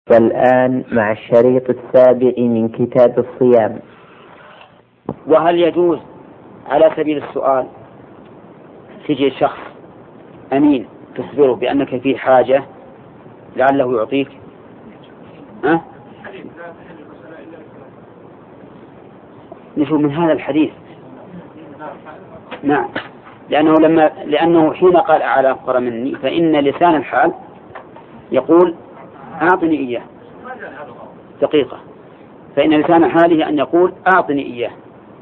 والآن مع الشريط السابع من كتاب الصيام. وهل يجوز على سبيل السؤال تجي شخص أمين تخبره بأنك في حاجة لعله يعطيك؟ نشوف من هذا الحديث. نعم، لأنه حين قال على أفقر مني فإن لسان الحال يقول أعطني إياه دقيقة، فإن لسان حاله أن يقول أعطني إياه.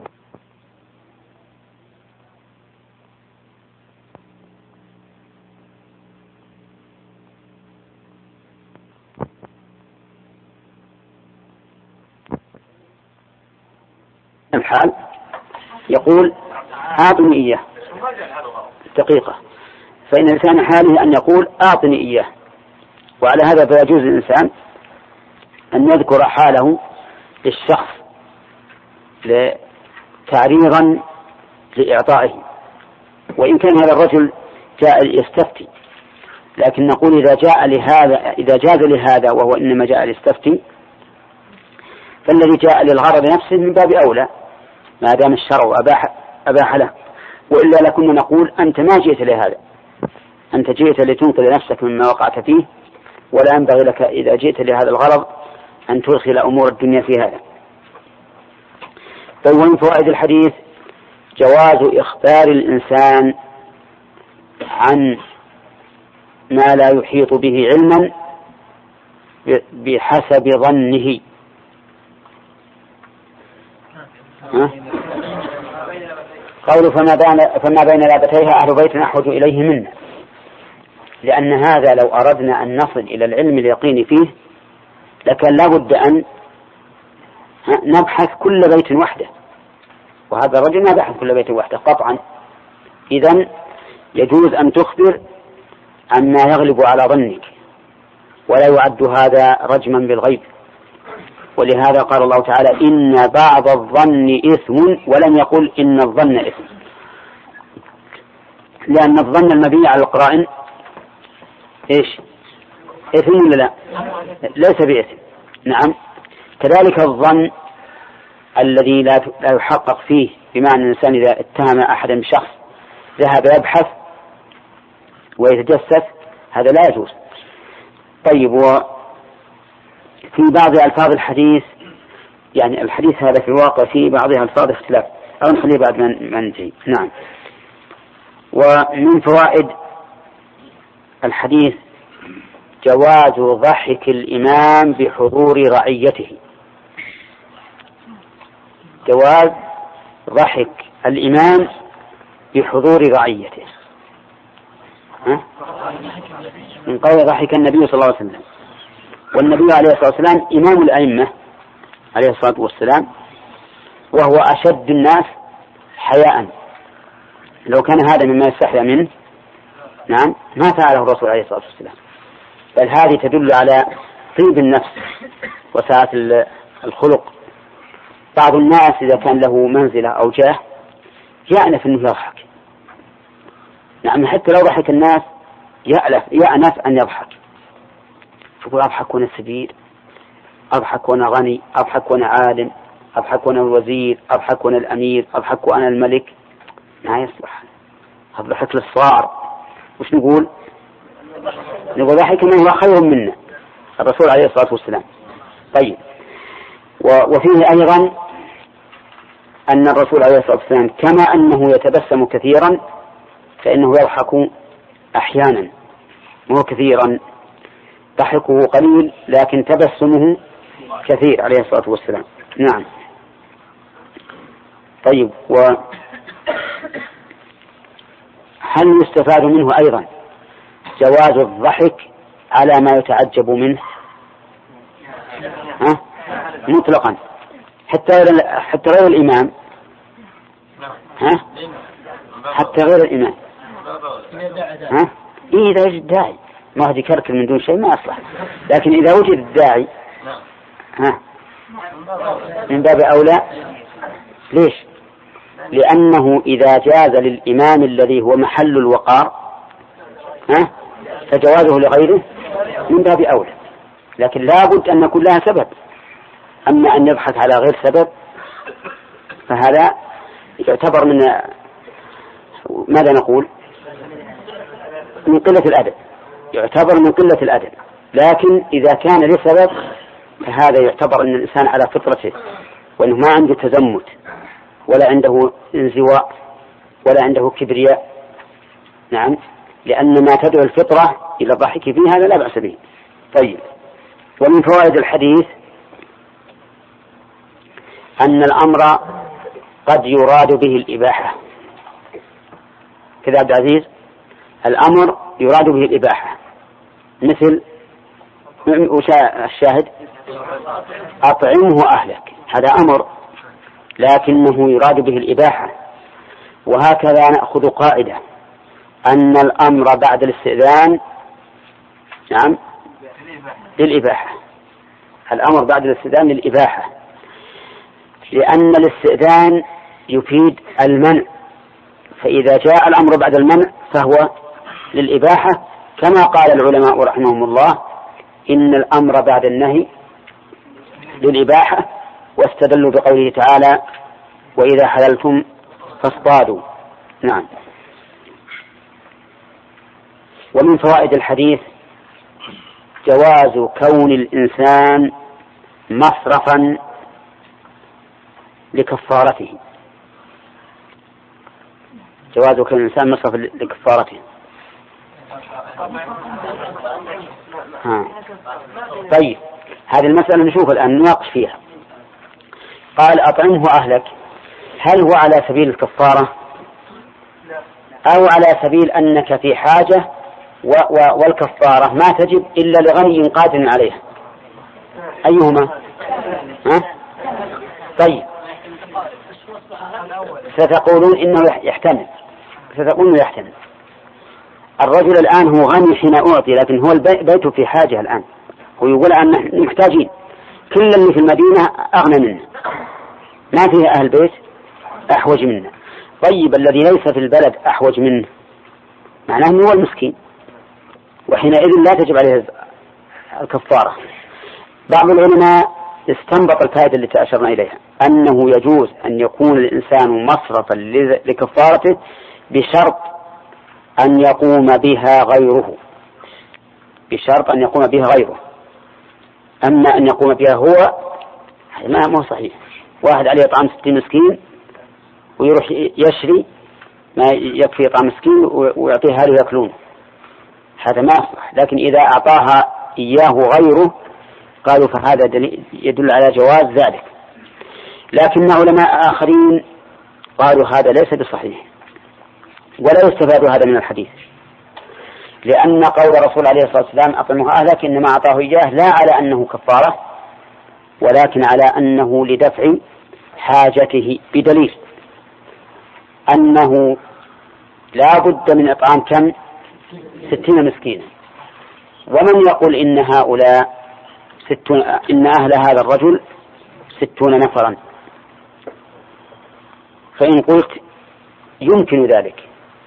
الحال يقول أعطني إياه دقيقة، فإن لسان حاله أن يقول أعطني إياه. وعلى هذا فيجوز للإنسان أن يذكر حاله للشخص تعريضا لإعطائه، وإن كان هذا الرجل جاء يستفتي، لكن نقول إذا جاز لهذا وهو إنما جاء ليستفتي فالذي جاء للغرض نفسه من باب أولى ما دام الشرع أباح له، وإلا لكنا نقول أنت ما جئت لهذا، أنت جئت لتنقذ نفسك مما وقعت فيه، ولا ينبغي لك إذا جئت لهذا الغرض أن تدخل أمور الدنيا في هذا. ومن فوائد الحديث جواز إخبار الإنسان عن ما لا يحيط به علما بحسب ظنه. قول فما بين لابتيها أهل بيت أحوج إليه منا، لأن هذا لو أردنا أن نصل إلى العلم اليقين فيه لكن لا بد أن نبحث كل بيت وحده، وهذا الرجل ما بحث كل بيت وحده قطعا. إذن يجوز أن تخبر عما يغلب على ظنك، ولا يعد هذا رجما بالغيب. ولهذا قال الله تعالى إن بعض الظن إثم، ولم يقل إن الظن إثم، لأن الظن المبني على القرائن إيش؟ إثم ولا لا؟ ليس بإثم. نعم، كذلك الظن الذي لا يحقق فيه، بمعنى الإنسان إذا اتهم أحدا بشخص ذهب يبحث ويتجسس، هذا لا يجوز. طيب، وفي بعض ألفاظ الحديث، يعني الحديث هذا في الواقع في بعضها ألفاظ اختلاف، أو نخليه بعد ما ننتهي. نعم. ومن فوائد الحديث جواز ضحك الإمام بحضور رعيته. جواز ضحك الإمام بحضور رعيته، من قول ضحك النبي صلى الله عليه وسلم، والنبي عليه الصلاة والسلام إمام الأئمة عليه الصلاة والسلام، وهو أشد الناس حياء. لو كان هذا مما يستحيا منه نعم ما فعله الرسول عليه الصلاة والسلام. بل هذه تدل على طيب النفس وسعة الخلق. بعض الناس إذا كان له منزلة أو جاه يأنف أنه يضحك، نعم، حتى لو ضحك الناس يأنف أن يضحك، فقل أضحك وأنا سبيل، أضحك وأنا غني، أضحك وأنا عالم، أضحك وأنا الوزير، أضحك وأنا الأمير، أضحك وأنا الملك، ما يصلح. أضحك للصار. وش نقول ضحك من هو خير منا، الرسول عليه الصلاة والسلام. طيب، وفيه أيضا أن الرسول عليه الصلاة والسلام كما أنه يتبسم كثيرا فإنه يضحك أحيانا، وهو كثيرا، ضحكه قليل لكن تبسمه كثير عليه الصلاة والسلام. نعم. طيب، وهل يستفاد منه أيضا جواز الضحك على ما يتعجب منه مطلقا، حتى غير الإمام، حتى غير الإمام، إذا وجد داعي، ما هدي كركل من دون شيء ما أصلح، لكن إذا وجد الداعي من باب أولى. ليش؟ لأنه إذا جاز للإمام الذي هو محل الوقار فجوازه لغيره من باب أولى. لكن لا بد أن يكون لها سبب. أما أن يضحك على غير سبب فهذا يعتبر من ماذا نقول من قلة الأدب، يعتبر من قلة الأدب. لكن إذا كان لسبب فهذا يعتبر أن الإنسان على فطرته، وأنه ما عنده تزمت ولا عنده انزواء ولا عنده كبرياء. نعم، لأن ما تدعو الفطرة إلى الضحك فيه هذا لا بأس به. طيب، ومن فوائد الحديث أن الأمر قد يراد به الإباحة. كذا عبد العزيز، الأمر يراد به الإباحة، مثل الشاهد أطعمه أهلك، هذا أمر لكنه يراد به الإباحة. وهكذا نأخذ قاعدة أن الأمر بعد الاستئذان نعم للإباحة، الأمر بعد الاستئذان للإباحة، لأن الاستئذان يفيد المنع، فإذا جاء الأمر بعد المنع فهو للإباحة، كما قال العلماء رحمهم الله إن الأمر بعد النهي للإباحة، واستدلوا بقوله تعالى وإذا حللتم فاصطادوا. نعم. ومن فوائد الحديث جواز كون الإنسان مصرفا لكفارته، جواز كون الإنسان مصرفا لكفارته. طيب، هذه المسألة نشوف الآن نناقش فيها. قال أطعمه أهلك، هل هو على سبيل الكفارة أو على سبيل أنك في حاجة والكفارة ما تجب إلا لغني قادر عليها؟ أيهما؟ طيب، ستقولون إنه يحتمل، ستقولون يحتمل. الرجل الآن هو غني حين أعطي، لكن هو البيت في حاجة الآن، ويقول أن نحن محتاجين، كل اللي في المدينة أغنى منا، ما فيه أهل بيت أحوج منا. طيب، الذي ليس في البلد أحوج منه معناه أنه هو المسكين، وحينئذ لا تجب عليه الكفارة. بعض العلماء استنبط الفائدة التي أشرنا إليها، أنه يجوز أن يكون الإنسان مصرفا لكفارته بشرط أن يقوم بها غيره، بشرط أن يقوم بها غيره. أما أن يقوم بها هو ما هو صحيح. واحد عليه طعام 60 مسكين ويروح يشري ما يكفي طعام مسكين ويعطيه هذا يأكلون، هذا ما أصلح. لكن إذا أعطاها إياه غيره قالوا فهذا يدل على جواز ذلك. لكن علماء آخرين قالوا هذا ليس بصحيح، ولا يستفاد هذا من الحديث، لأن قول الرسول عليه الصلاة والسلام أطعمه أهلك إنما أعطاه إياه لا على أنه كفارة، ولكن على أنه لدفع حاجته، بدليل أنه لا بد من إطعام كم 60 مسكينا. ومن يقول إن هؤلاء إن أهل هذا الرجل 60 نفرا، فإن قلت يمكن ذلك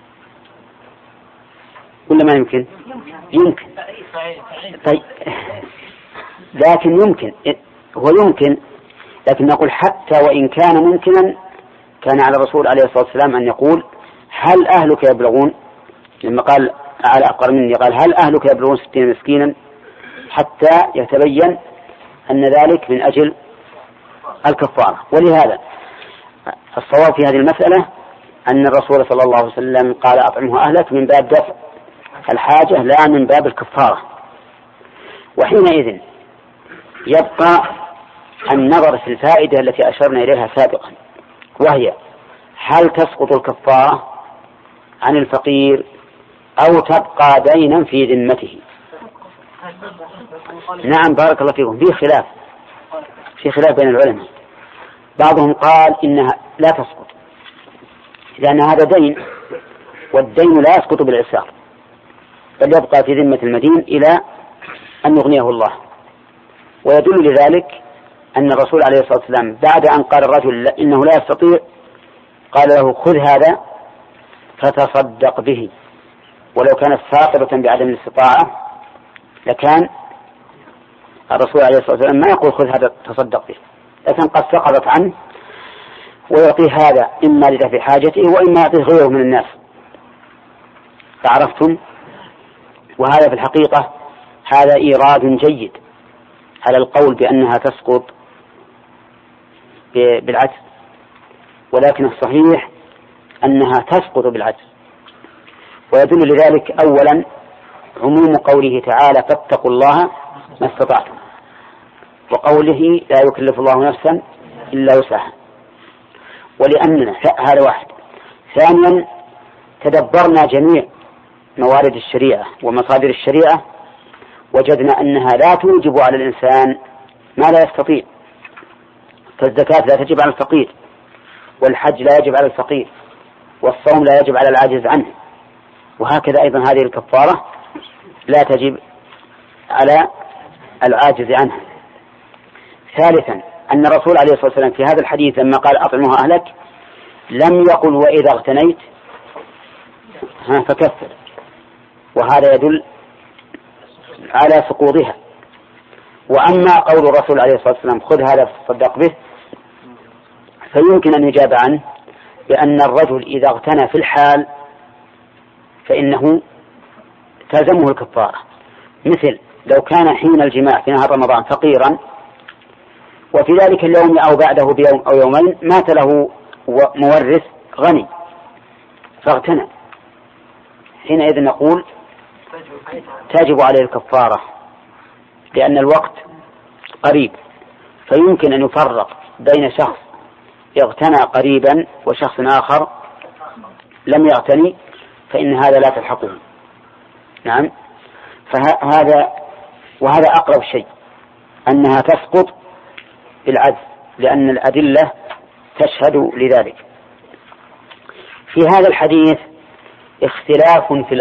ولا ما يمكن؟ يمكن. طيب، لكن يمكن، هو يمكن، لكن نقول حتى وإن كان ممكنا كان على الرسول عليه الصلاة والسلام أن يقول هل أهلك يبلغون، لما قال على أقر مني قال هل أهلك يبلغون 60 مسكينا، حتى يتبين أن ذلك من أجل الكفارة. ولهذا الصواب في هذه المسألة أن الرسول صلى الله عليه وسلم قال أطعمه أهلك من باب دفع الحاجة لا من باب الكفارة. وحينئذ يبقى النظر في الفائدة التي أشرنا إليها سابقا، وهي هل تسقط الكفارة عن الفقير أو تبقى دينا في ذمته؟ نعم، بارك الله فيكم، في خلاف بين العلماء. بعضهم قال إنها لا تسقط لأن هذا دين، والدين لا يسقط بالعسار، بل يبقى في ذمة المدين إلى أن يغنيه الله. ويدل لذلك أن الرسول عليه الصلاة والسلام بعد أن قال الرجل إنه لا يستطيع قال له خذ هذا فتصدق به، ولو كانت ساقطة بعدم الاستطاعة لكان الرسول عليه الصلاة والسلام ما يقول خذ هذا تصدق به، لكن قد سقطت عنه ويعطيه هذا إما لدفع حاجته وإما يعطيه غيره من الناس. فعرفتم؟ وهذا في الحقيقة هذا إيراد جيد على القول بأنها تسقط بالعجز، ولكن الصحيح أنها تسقط بالعجز. ويدل لذلك أولا عموم قوله تعالى فاتقوا الله ما استطعتم، وقوله لا يكلف الله نفسا إلا وسعها، ولأننا هذا واحد. ثانيا تدبرنا جميع موارد الشريعة ومصادر الشريعة وجدنا أنها لا توجب على الإنسان ما لا يستطيع، فالزكاة لا تجب على الفقير، والحج لا يجب على الفقير، والصوم لا يجب على العاجز عنه، وهكذا أيضا هذه الكفارة لا تجب على العاجز عنها. ثالثا أن الرسول عليه الصلاة والسلام في هذا الحديث لما قال أطعمها أهلك لم يقل وإذا اغتنيت فكفر، وهذا يدل على سقوطها. وأما قول الرسول عليه الصلاة والسلام خذ هذا فتصدق به فيمكن أن يجاب عنه بأن الرجل إذا اغتنى في الحال فإنه تلزمه الكفارة، مثل لو كان حين الجماع في نهار رمضان فقيرا وفي ذلك اليوم أو بعده بيوم أو يومين مات له مورث غني فاغتنى، حينئذ نقول تجب عليه الكفارة لأن الوقت قريب، فيمكن أن يفرق بين شخص اغتنى قريبا وشخص آخر لم يغتني، فإن هذا لا تلحقه. نعم، وهذا أقرب شيء أنها تسقط بالعجز، لأن الأدلة تشهد لذلك. في هذا الحديث اختلاف في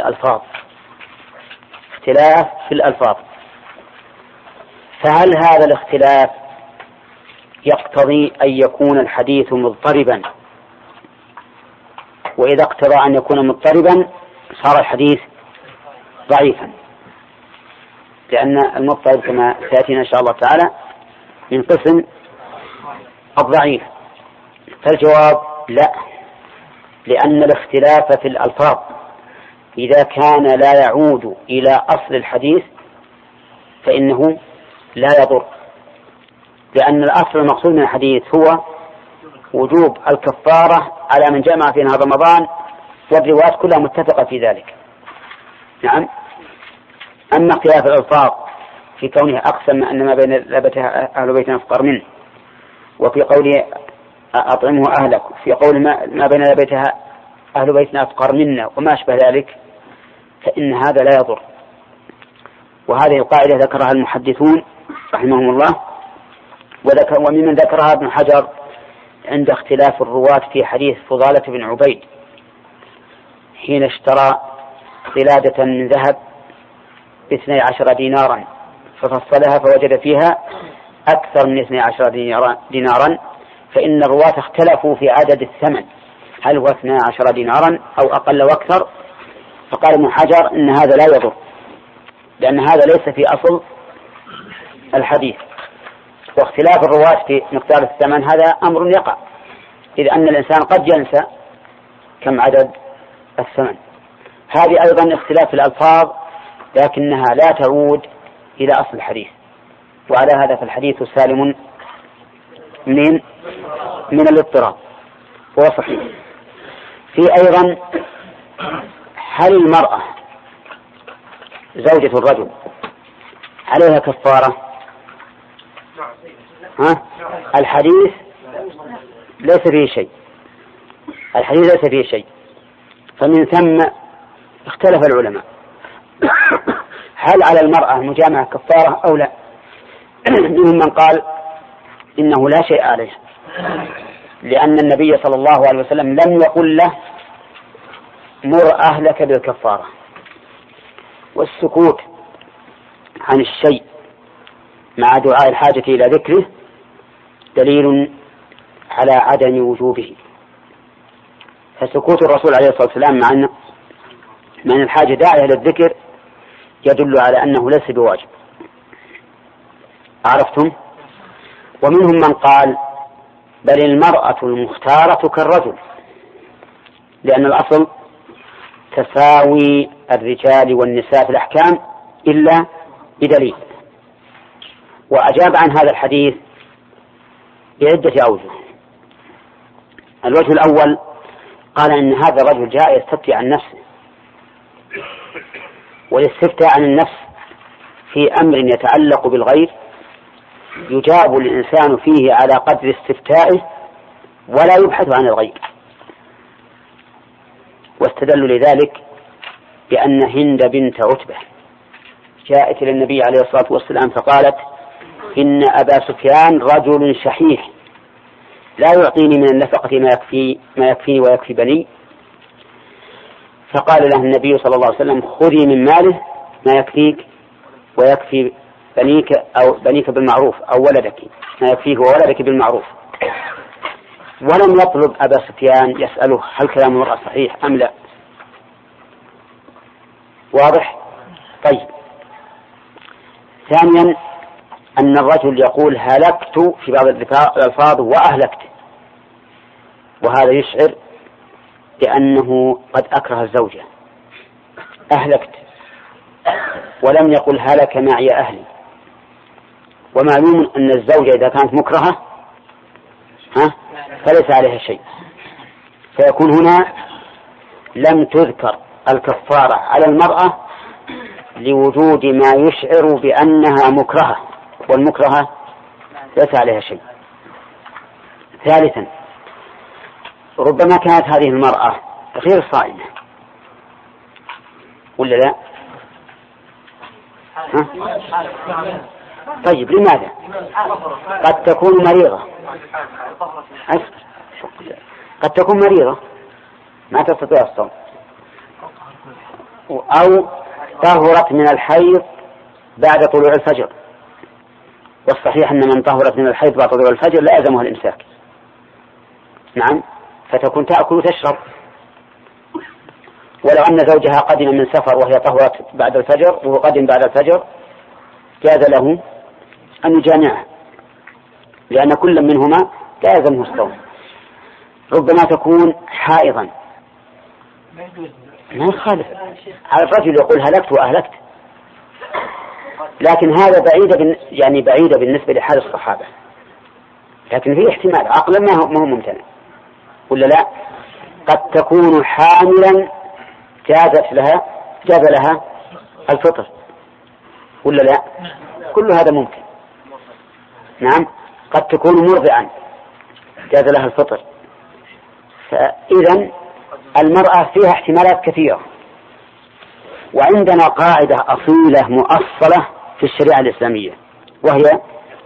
الألفاظ، فهل هذا الاختلاف يقتضي أن يكون الحديث مضطربا؟ وإذا اقتضى أن يكون مضطربا صار الحديث ضعيفا، لأن المضطرب كما سيأتينا إن شاء الله تعالى من قسم الضعيف. فالجواب لا، لأن الاختلاف في الألفاظ إذا كان لا يعود إلى أصل الحديث فإنه لا يضر، لأن الأصل المقصود من الحديث هو وجوب الكفارة على من جمع في نهار رمضان، والروايات كلها متفقة في ذلك. نعم. أما اختلاف الألفاظ في كونه أقسم أن ما بين لبتها أهل بيتنا أفقر منه، وفي قوله أطعمه أهلك، في قول ما بين لبتها أهل بيتنا أفقر منا وما أشبه ذلك، فإن هذا لا يضر. وهذه القاعدة ذكرها المحدثون رحمهم الله، وممن ذكرها ابن حجر عند اختلاف الرواة في حديث فضالة بن عبيد حين اشترى قلادة من ذهب ب12 دينارا ففصلها فوجد فيها أكثر من 12 دينارا، فإن الرواة اختلفوا في عدد الثمن، هل هو 12 دينارا أو أقل وأكثر، فقال ابن حجر إن هذا لا يضر، لأن هذا ليس في أصل الحديث. واختلاف الرواة في مقدار الثمن هذا أمر يقع، إذ أن الإنسان قد ينسى كم عدد الثمن. هذه أيضا اختلاف في الألفاظ، لكنها لا تعود إلى أصل الحديث، وعلى هذا فالحديث سالم من الاضطراب وهو صحيح. في أيضا هل المرأة زوجة الرجل عليها كفارة؟ الحديث ليس فيه شيء، فمن ثم اختلف العلماء هل على المرأة مجامعة كفارة أو لا. منهم من قال إنه لا شيء عليه، لأن النبي صلى الله عليه وسلم لم يقل له مر أهلك بالكفارة، والسكوت عن الشيء مع دعاء الحاجة إلى ذكره دليل على عدم وجوبه. فسكوت الرسول عليه الصلاة والسلام مع أن الحاجة داعية للذكر يدل على أنه ليس بواجب. عرفتم؟ ومنهم من قال بل المرأة المختارة كالرجل، لأن الأصل تساوي الرجال والنساء في الأحكام إلا بدليل. وأجاب عن هذا الحديث بعدة أوجه. الوجه الأول قال إن هذا الرجل جاء يستفتي عن نفسه، والاستفتاء عن النفس في أمر يتعلق بالغير يجاب الإنسان فيه على قدر استفتائه ولا يبحث عن الغير. واستدلوا لذلك بأن هند بنت عتبة جاءت إلى النبي عليه الصلاة والسلام فقالت إن أبا سفيان رجل شحيح لا يعطيني من النفقة ما يكفيني ويكفي بني. فقال له النبي صلى الله عليه وسلم خذي من ماله ما يكفيك ويكفي بنيك أو بنيك بالمعروف أو ولدك ما يكفيك وولدك بالمعروف. ولم يطلب أبا سفيان يسأله هل كلام المرأة صحيح أم لا. واضح؟ طيب. ثانيا أن الرجل يقول هلكت في بعض الألفاظ وأهلكت، وهذا يشعر بأنه قد أكره الزوجة. أهلكت ولم يقل هلك معي أهلي. ومعلوم أن الزوجة إذا كانت مكرهة فليس عليها شيء، فيكون هنا لم تذكر الكفارة على المرأة لوجود ما يشعر بأنها مكرهة، والمكرهة ليس عليها شيء. ثالثا ربما كانت هذه المرأة غير صائمة ولا لا؟ طيب لماذا؟ قد تكون مريضة، قد تكون مريضة ما تستطيع الصوم، أو طهرت من الحيض بعد طلوع الفجر، والصحيح أن من طهرت من الحيض بعد طلوع الفجر لا يلزمها الإمساك. نعم، فتكون تأكل وتشرب. ولو أن زوجها قدم من سفر وهي طهرت بعد الفجر وهو قدم بعد الفجر جاز له أن يجامعها، لأن كل منهما لا يلزمه الصوم. ربما تكون حائضا ما يخالف على الرجل يقول هلكت وأهلكت، لكن هذا بعيدة بالنسبة لحال الصحابة، لكن فيه احتمال عقلا ما هو ممتنع ولا لا. قد تكون حاملا جاز لها الفطر ولا لا، كل هذا ممكن. نعم، قد تكون مرضعا جاز لها الفطر. فإذا المرأة فيها احتمالات كثيرة. وعندنا قاعدة أصيلة مؤصلة في الشريعة الإسلامية، وهي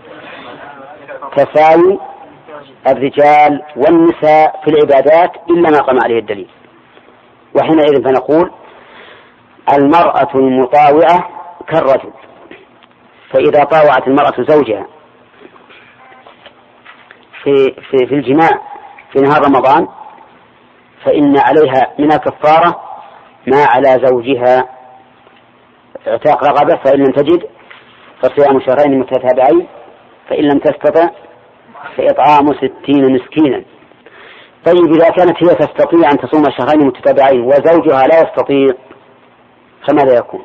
تساوي الرجال والنساء في العبادات إلا ما قام عليه الدليل. وحينئذ فنقول المرأة المطاوعة كالرجل، فإذا طاوعت المرأة زوجها في الجماع في نهار رمضان فإن عليها من الكفارة ما على زوجها اعتاق رقبة، فإن لم تجد فصيام شهرين متتابعين، فإن لم تستطع فإطعام 60 مسكينا. طيب إذا كانت هي تستطيع أن تصوم شهرين متتابعين وزوجها لا يستطيع فماذا يكون؟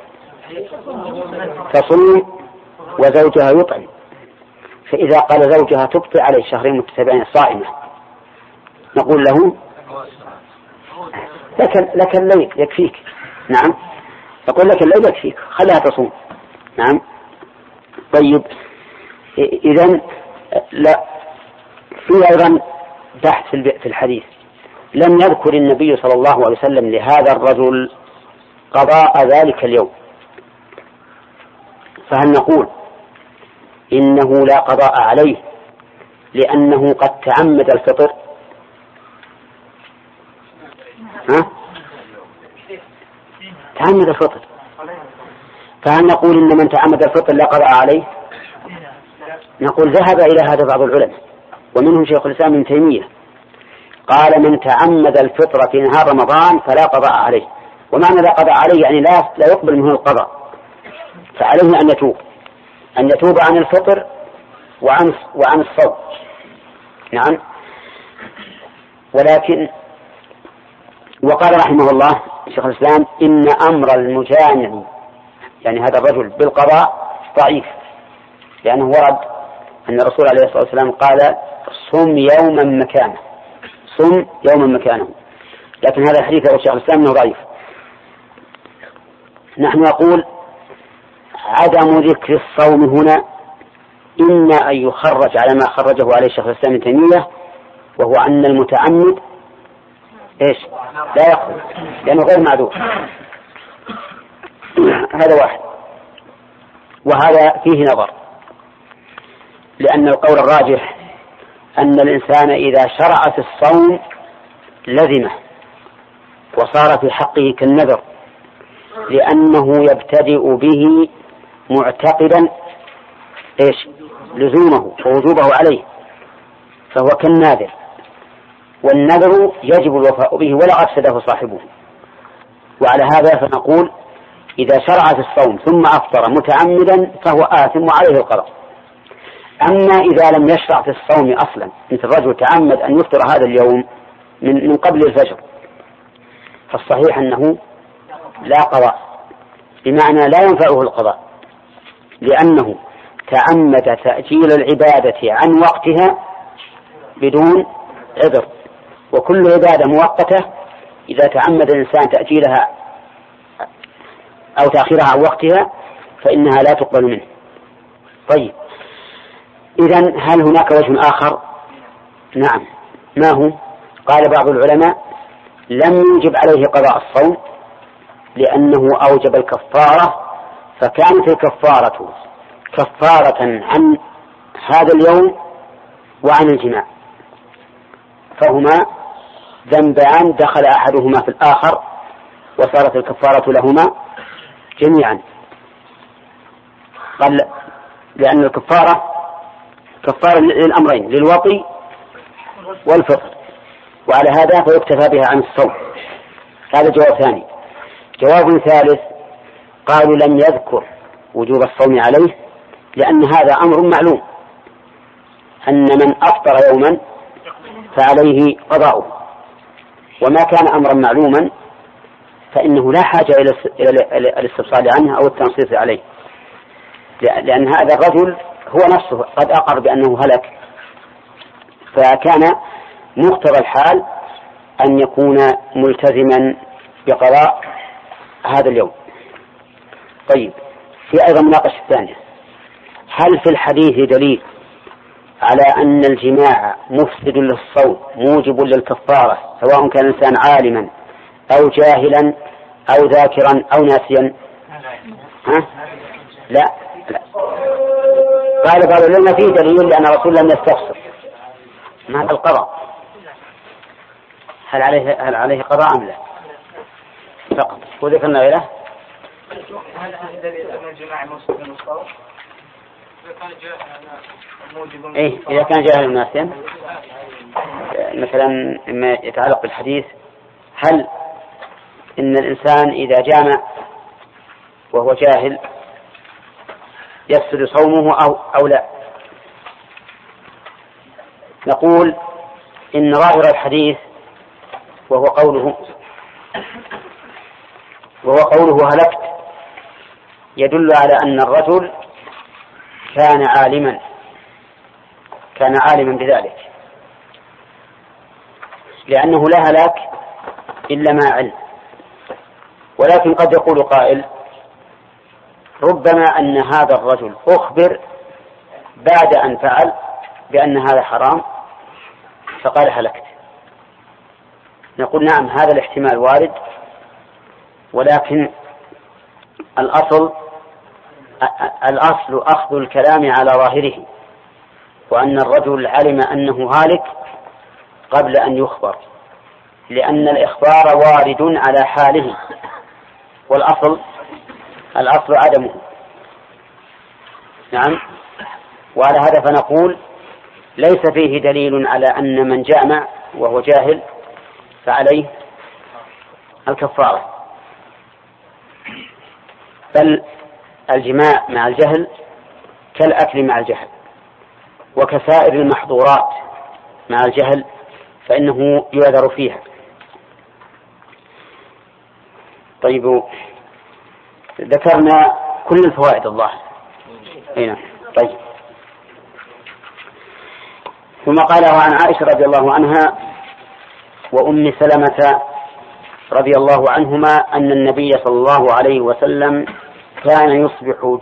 تصوم وزوجها يطعم. فإذا قال زوجها تبطئ عليه شهرين متتابعين صائمة نقول له لك الليل يكفيك. نعم، نقول لك الليل يكفيك، خلها تصوم. نعم. طيب إذن لا، في أيضا بحث في الحديث، لم يذكر النبي صلى الله عليه وسلم لهذا الرجل قضاء ذلك اليوم، فهل نقول إنه لا قضاء عليه لأنه قد تعمد الفطر؟ تعمد الفطر، فهل نقول إن من تعمد الفطر لا قضاء عليه؟ نقول ذهب إلى هذا بعض العلماء، ومنهم شيخ الإسلام ابن تيمية قال من تعمد الفطر في نهار رمضان فلا قضاء عليه. ومعنى لا قضاء عليه يعني لا يقبل منه القضاء، فعليه أن يتوب عن الفطر وعن الصوم. نعم. ولكن وقال رحمه الله شيخ الإسلام إن أمر المجامع يعني هذا الرجل بالقضاء ضعيف، لأنه ورد أن الرسول عليه الصلاة والسلام قال صم يوما مكانه، صم يوما مكانه، لكن هذا الحديث يقول شيخ الإسلام أنه ضعيف. نحن نقول عدم ذكر الصوم هنا إما أن يخرج على ما خرجه عليه شيخ الإسلام ابن تيمية، وهو أن المتعمد لا يخرج لأنه غير معذور. هذا واحد. وهذا فيه نظر، لأن القول الراجح أن الإنسان إذا شرع في الصوم لزمه وصار في حقه كالنذر، لأنه يبتدئ به معتقدا لزومه ووجوبه عليه، فهو كالناذر، والنذر يجب الوفاء به ولا أفسده صاحبه. وعلى هذا فنقول إذا شرع في الصوم ثم أفطر متعمدا فهو آثم وعليه القضاء. أما إذا لم يشرع في الصوم أصلا، مثل رجل تعمد أن يفطر هذا اليوم من قبل الفجر، فالصحيح أنه لا قضاء، بمعنى لا ينفعه القضاء، لأنه تعمد تأجيل العبادة عن وقتها بدون عذر. وكل عبادة مؤقتة إذا تعمد الإنسان تأجيلها أو تأخيرها عن وقتها فإنها لا تقبل منه. طيب، إذن هل هناك وجه آخر؟ نعم. ما هو؟ قال بعض العلماء لم يوجب عليه قضاء الصوم لأنه أوجب الكفارة، فكانت الكفارة كفارة عن هذا اليوم وعن الجماع، فهما ذنبان دخل أحدهما في الآخر وصارت الكفارة لهما جميعا. قال لأن الكفارة كفارة للأمرين، للوطي والفطر، وعلى هذا فيكتفى بها عن الصوم. هذا جواب ثاني. جواب ثالث قالوا لم يذكر وجوب الصوم عليه لأن هذا أمر معلوم، أن من أفطر يوما فعليه قضاؤه، وما كان أمرا معلوما فإنه لا حاجة إلى الاستفصال عنه أو التنصيص عليه، لأن هذا الرجل هو نفسه قد أقر بأنه هلك، فكان مقتضى الحال أن يكون ملتزما بقضاء هذا اليوم. طيب، في أيضا مناقشة ثانية، هل في الحديث دليل على أن الجماع مفسد للصوم موجب للكفارة سواء كان الإنسان عالما أو جاهلا أو ذاكرا أو ناسيا؟ لا. قالوا لنا فيه دليل لأن الرسول لم يستفسر ما القضاء، هل عليه قضاء أم لا فقط، وذكرنا غيره. هل دليل أن الجماع مفسد للصوم؟ إذا كان جاهلا ناسيا، مثلا ما يتعلق بالحديث، هل إن الإنسان إذا جامع وهو جاهل يفسد صومه أو لا؟ نقول إن ظاهر الحديث وهو قوله هلكت يدل على أن الرجل كان عالما بذلك، لأنه لا هلاك إلا مع علم. ولكن قد يقول قائل ربما أن هذا الرجل أخبر بعد أن فعل بأن هذا حرام فقال هلكت. نقول نعم، هذا الاحتمال وارد، ولكن الأصل أخذ الكلام على ظاهره، وأن الرجل علم أنه هالك قبل أن يخبر، لأن الإخبار وارد على حاله، والأصل عدمه. نعم. وعلى هذا فنقول ليس فيه دليل على أن من جامع وهو جاهل فعليه الكفارة، بل الجماع مع الجهل كالأكل مع الجهل، وكسائر المحظورات مع الجهل فإنه يعذر فيها. طيب، ذكرنا كل الفوائد الله هنا. طيب، ثم قال عن عائشة رضي الله عنها وأم سلمة رضي الله عنهما أن النبي صلى الله عليه وسلم كان يصبح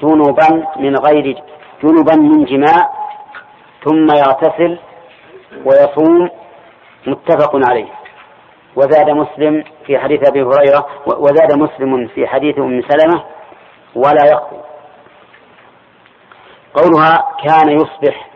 جنبا من جماع ثم يغتسل ويصوم، متفق عليه. وزاد مسلم في حديث أبي هريرة، وزاد مسلم في حديث أم سلمة ولا يخفي. قولها كان يصبح،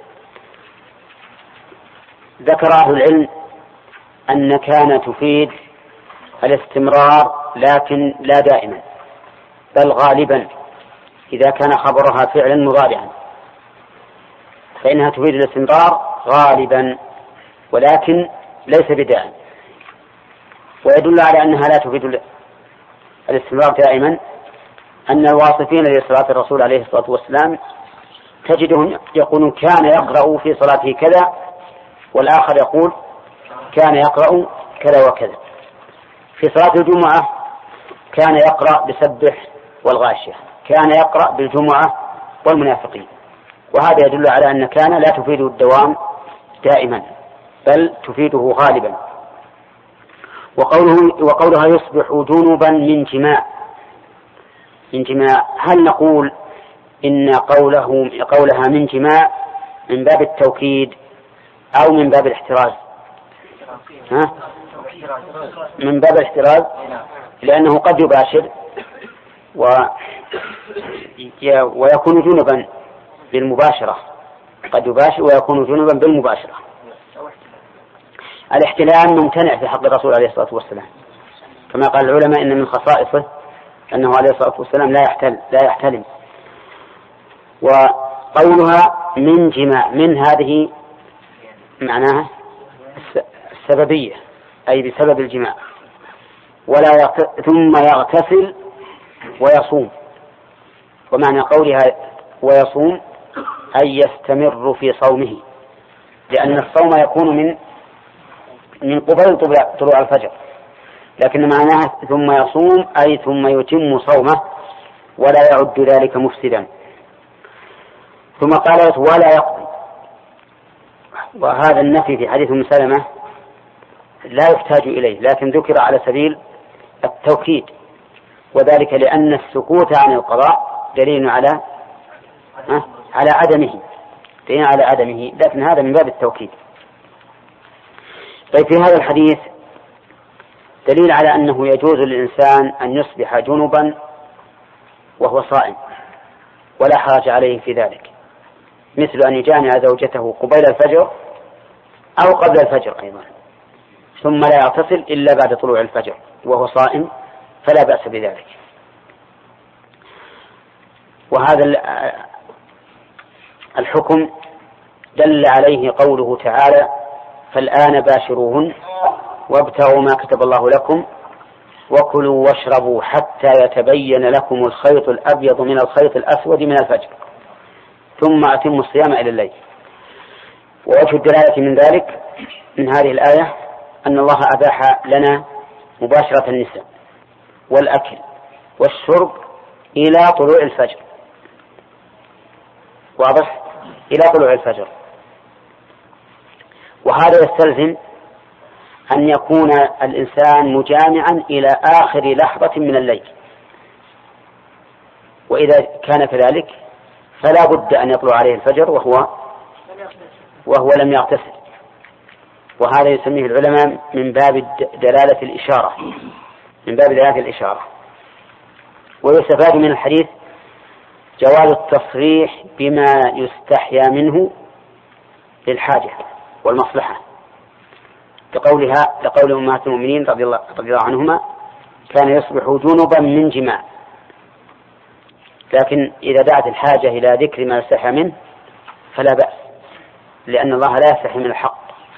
ذكر أهل العلم أن كان تفيد الاستمرار لكن لا دائما، بل غالبا إذا كان خبرها فعلا مضارعا فإنها تفيد الاستمرار غالبا ولكن ليس بدائم. ويدل على أنها لا تفيد الاستمرار دائما أن الواصفين لصلاة الرسول عليه الصلاة والسلام تجدهم يقولون كان يقرأ في صلاته كذا، والآخر يقول كان يقرأ كذا وكذا. في صلاة الجمعة كان يقرأ بسبح والغاشية، كان يقرأ بالجمعة والمنافقين. وهذا يدل على أن كان لا تفيد الدوام دائما بل تفيده غالبا. وقولها يصبح جنبا من جماع، هل نقول إن قولها من جماع من باب التوكيد أو من باب الاحتراز؟ من باب الاحتراز، لأنه قد يباشر ويكون جنبا بالمباشرة، قد يباشر ويكون جنبا بالمباشرة. الاحتلام ممتنع في حق الرسول عليه الصلاة والسلام، كما قال العلماء إن من خصائصه أنه عليه الصلاة والسلام لا يحتلم. وقولها من جماع، من هذه معناها السببية، أي بسبب الجماع. ثم يغتسل ويصوم، ومعنى قولها ويصوم أي يستمر في صومه، لأن الصوم يكون من قبل طلوع الفجر، لكن معناها ثم يصوم أي ثم يتم صومه ولا يعد ذلك مفسدا. ثم قالت ولا يقضي، وهذا النفي في حديث أم سلمة لا يحتاج إليه، لكن ذكر على سبيل التوكيد، وذلك لأن السكوت عن القضاء دليل على عدمه، لكن هذا من باب التوكيد. طيب، في هذا الحديث دليل على أنه يجوز للإنسان أن يصبح جنبا وهو صائم ولا حرج عليه في ذلك، مثل أن يجامع زوجته قبيل الفجر أو قبل الفجر أيضا، ثم لا يغتسل إلا بعد طلوع الفجر وهو صائم، فلا بأس بذلك. وهذا الحكم دل عليه قوله تعالى فالآن باشروهن وابتغوا ما كتب الله لكم وكلوا واشربوا حتى يتبين لكم الخيط الأبيض من الخيط الأسود من الفجر ثم أتموا الصيام إلى الليل. ووجه الدلالة من ذلك من هذه الآية أن الله أباح لنا مباشرة النساء والأكل والشرب إلى طلوع الفجر، واضح؟ إلى طلوع الفجر. وهذا يستلزم أن يكون الإنسان مجامعا إلى آخر لحظة من الليل، وإذا كان كذلك فلا بد أن يطلع عليه الفجر وهو لم يغتسل، وهذا يسميه العلماء من باب دلالة الإشارة. ويستفاد من الحديث جواز التصريح بما يستحيا منه للحاجة والمصلحة، لقول أمهات المؤمنين رضي الله عنهما كان يصبح جنبا من جماع، لكن إذا دعت الحاجة إلى ذكر ما يستحيا منه فلا بأس، لأن الله لا يستحي من الحق.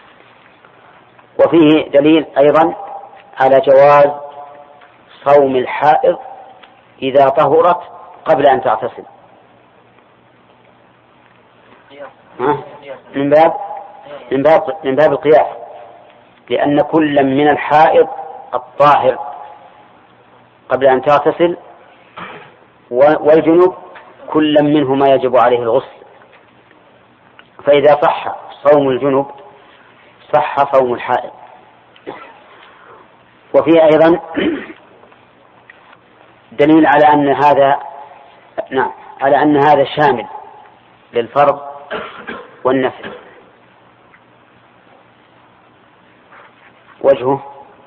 وفيه دليل أيضا على جواز صوم الحائض إذا طهرت قبل أن تغتسل. من باب القياس، لأن كل من الحائض الطاهر قبل أن تغتسل والجنوب كل منهما يجب عليه الغسل، فإذا صح صوم الجنوب صح صوم الحائض. وفيه أيضا دليل على أن هذا شامل للفرض والنفل. وجهه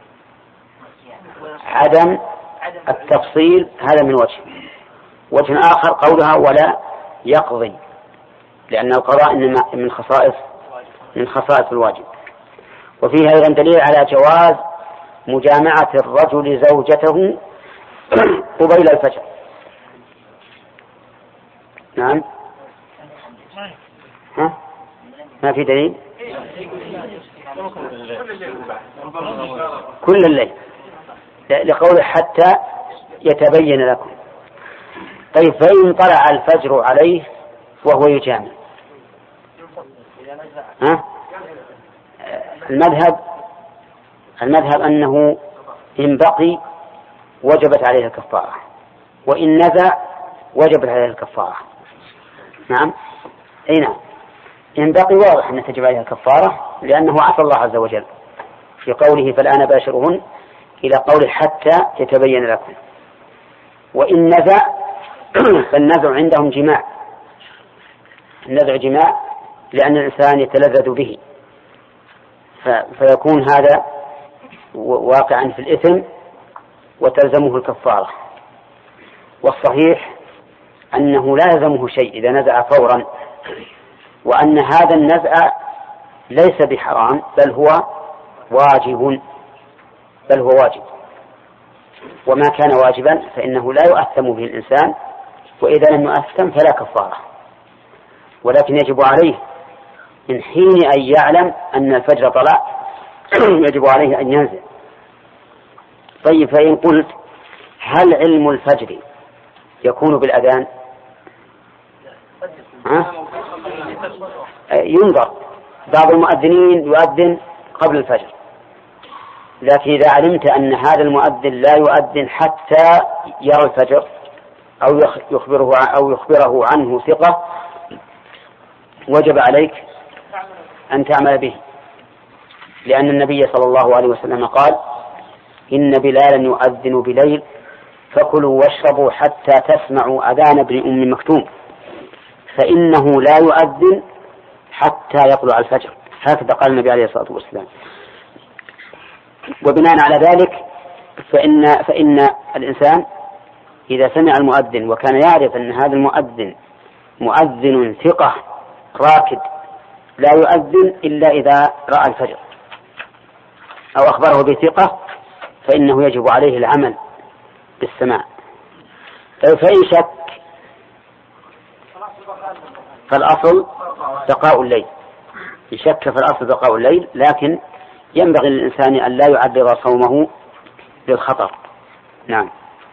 عدم التفصيل، هذا من وجه آخر قولها ولا يقضي، لأن القضاء من خصائص الواجب. وفيه أيضا دليل على جواز مجامعة الرجل زوجته قبيل الفجر. نعم، ما في دليل؟ كل الليل، لقوله حتى يتبين لكم. طيب، فإن طلع الفجر عليه وهو يجامع، المذهب أنه إن بقي وجبت عليه الكفارة، وإن نزع وجبت عليه الكفارة. نعم، أي نعم، إن بقي واضح أن تجب عليها الكفارة، لأنه عصى الله عز وجل في قوله فالآن باشرهن إلى قوله حتى يتبين لكم. وإن نزع فالنزع عندهم جماع، النزع جماع لأن الإنسان يتلذذ به، فيكون هذا واقعا في الإثم وتلزمه الكفارة. والصحيح أنه لا يلزمه شيء إذا نزع فورا، وأن هذا النزع ليس بحرام بل هو واجب، وما كان واجبا فإنه لا يؤثم به الإنسان، وإذا لم يؤثم فلا كفارة، ولكن يجب عليه من حين أن يعلم أن الفجر طلع يجب عليه أن ينزل. طيب، فإن قلت هل علم الفجر يكون بالأذان؟ ينظر، بعض المؤذنين يؤذن قبل الفجر، لكن إذا علمت أن هذا المؤذن لا يؤذن حتى يرى الفجر أو يخبره عنه ثقة، وجب عليك أن تعمل به، لأن النبي صلى الله عليه وسلم قال إن بلالا يؤذن بليل فكلوا واشربوا حتى تسمعوا أذان ابن أم مكتوم فإنه لا يؤذن حتى يطلع الفجر. هكذا قال النبي عليه الصلاة والسلام. وبناء على ذلك فإن الإنسان إذا سمع المؤذن وكان يعرف أن هذا المؤذن مؤذن ثقة راكد لا يؤذن إلا إذا رأى الفجر أو أخبره بثقة، فإنه يجب عليه العمل بالسماع. فإن شك فالأصل بقاء الليل، إن شك فالأصل بقاء الليل، لكن ينبغي للإنسان أن لا يعرض صومه للخطر. نعم.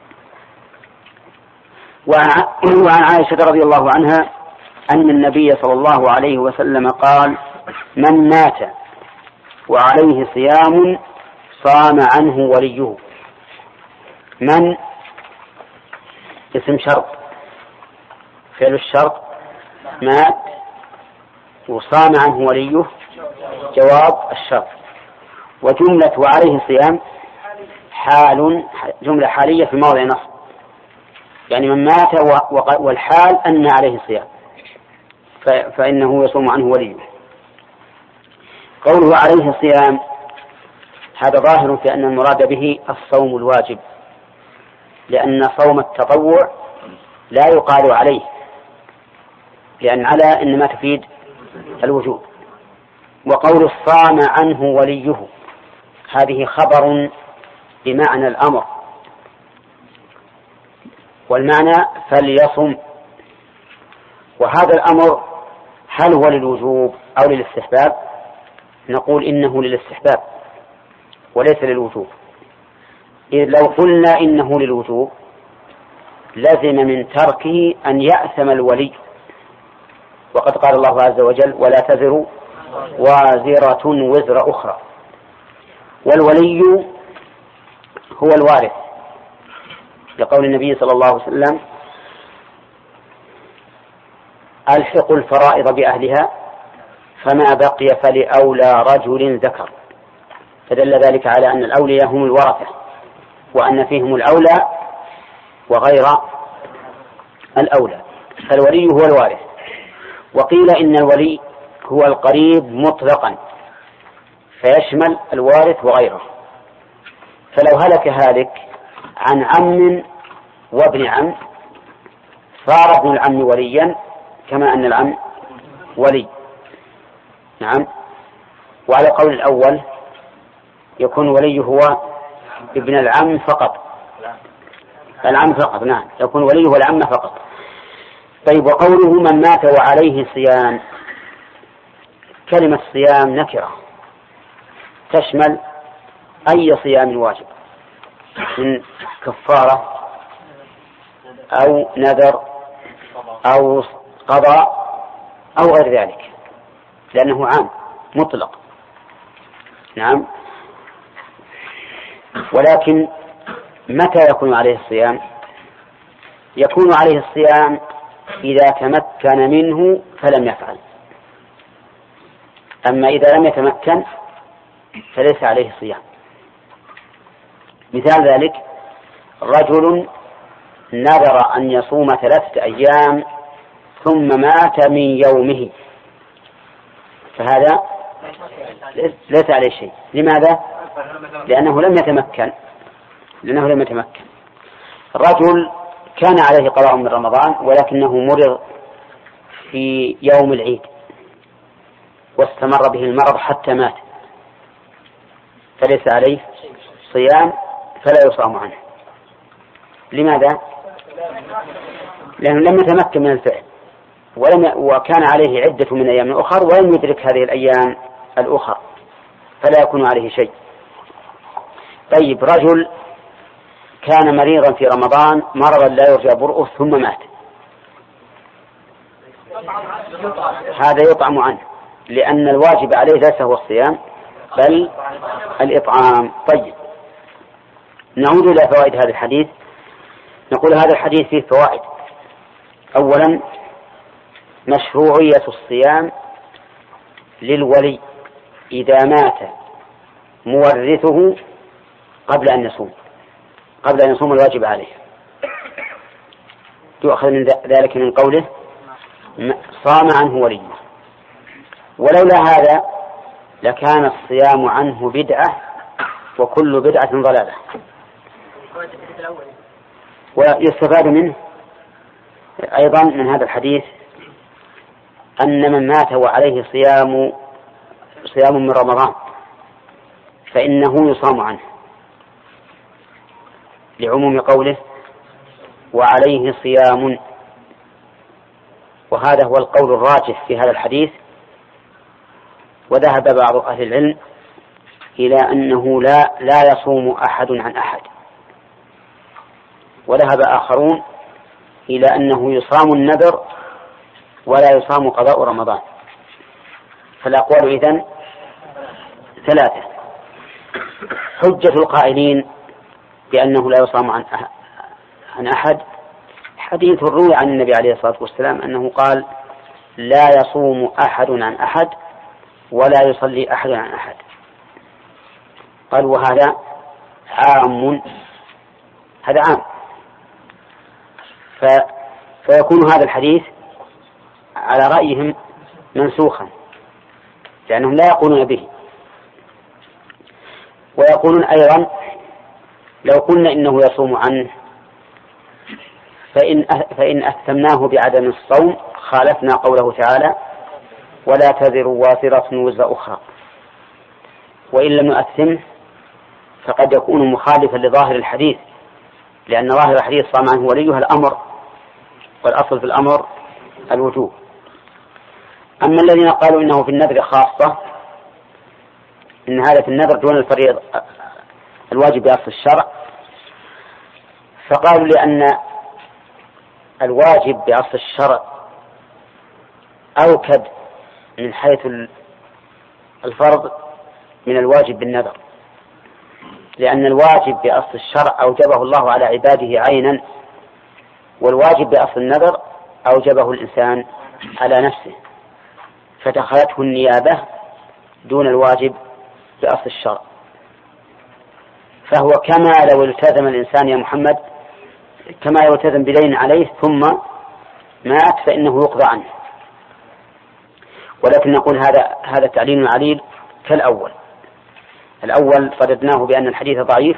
وعن عائشة رضي الله عنها أن النبي صلى الله عليه وسلم قال من مات وعليه صيام صام عنه وليه. من اسم شرط، فعل الشرط مات وصام عنه وليه جواب الشرط. وجملة وعليه صيام جملة حالية في موضع نصب، يعني من مات والحال أن عليه صيام فإنه يصوم عنه وليه. قوله عليه صيام هذا ظاهر في أن المراد به الصوم الواجب، لأن صوم التطوع لا يقال عليه، لأن على إنما تفيد الوجوب. وقول الصام عنه وليه هذه خبر بمعنى الأمر، والمعنى فليصم. وهذا الأمر هل هو للوجوب أو للاستحباب؟ نقول إنه للاستحباب وليس للوجوب. إذ لو قلنا إنه للوجوب لزم من تركه أن يأثم الولي، وقد قال الله عز وجل ولا تزر وازرة وزر أخرى. والولي هو الوارث، لقول النبي صلى الله عليه وسلم ألحقوا الفرائض بأهلها فما بقي فلأولى رجل ذكر، فدل ذلك على أن الأولياء هم الورثة، وأن فيهم الأولى وغير الأولى، فالولي هو الوارث. وقيل إن الولي هو القريب مطلقا فيشمل الوارث وغيره، فلو هلك هالك عن عم وابن عم صار ابن العم وليا كما أن العم ولي. نعم. وعلى قول الأول يكون ولي هو ابن العم فقط، العم فقط. نعم، يكون ولي هو العم فقط. طيب، وقوله من مات وعليه صيام، كلمة صيام نكرة تشمل أي صيام واجب من كفارة أو نذر أو قضاء أو غير ذلك، لأنه عام مطلق. نعم. ولكن متى يكون عليه الصيام؟ يكون عليه الصيام إذا تمكن منه فلم يفعل، أما إذا لم يتمكن فليس عليه صيام. مثال ذلك رجل نذر أن يصوم 3 أيام ثم مات من يومه، فهذا ليس عليه شيء. لماذا؟ لأنه لم يتمكن. رجل كان عليه قضاء من رمضان ولكنه مرض في يوم العيد واستمر به المرض حتى مات، فليس عليه صيام فلا يصام عنه. لماذا؟ لأنه لم يتمكن من الفعل وكان عليه عدة من أيام أخر ولم يدرك هذه الأيام الأخر، فلا يكون عليه شيء. طيب، رجل كان مريضا في رمضان مرضا لا يرجى برؤه ثم مات، هذا يطعم عنه، لأن الواجب عليه ليس هو الصيام بل الإطعام. طيب، نعود إلى فوائد هذا الحديث. نقول هذا الحديث فيه فوائد. أولا، مشروعية الصيام للولي إذا مات مورثه قبل أن يصوم الواجب عليه. تؤخذ من ذلك من قوله صام عنه وليه، ولولا هذا لكان الصيام عنه بدعة وكل بدعة ضلالة. ويستفاد منه أيضا من هذا الحديث أن من مات وعليه صيام من رمضان فإنه يصام عنه، لعموم قوله وعليه صيام. وهذا هو القول الراجح في هذا الحديث. وذهب بعض أهل العلم إلى أنه لا يصوم أحد عن أحد، وذهب آخرون إلى أنه يصام النذر ولا يصام قضاء رمضان. فالأقوال إذن 3. حجة القائلين بأنه لا يصام عن أحد حديث روي عن النبي عليه الصلاة والسلام أنه قال لا يصوم أحد عن أحد ولا يصلي أحد عن أحد. قال وهذا عام، هذا عام، فيكون هذا الحديث على رأيهم منسوخا لأنهم لا يقولون به. ويقولون أيضا لو قلنا إنه يصوم عنه فإن أثمناه بعدم الصوم خالفنا قوله تعالى ولا تزر وازرة وزر أخرى، وإن لم نؤثمه فقد يكون مخالفا لظاهر الحديث، لأن ظاهر الحديث صام عنه وليه الأمر، والأصل في الأمر الوجوب. أما الذين قالوا إنه في النذر خاصة، إن هذا في النذر دون الفريض الواجب بأصل الشرع، فقالوا لأن الواجب بأصل الشرع أوكد من حيث الفرض من الواجب بالنذر، لأن الواجب بأصل الشرع أوجبه الله على عباده عينا، والواجب بأصل النذر أوجبه الإنسان على نفسه، فدخلته النيابة دون الواجب بأصل الشرع. فهو كما لو التزم الإنسان يا محمد، كما لو التزم بدين عليه ثم مات فإنه يقضى عنه. ولكن نقول هذا تعليل عليل كالأول. الأول رددناه بأن الحديث ضعيف،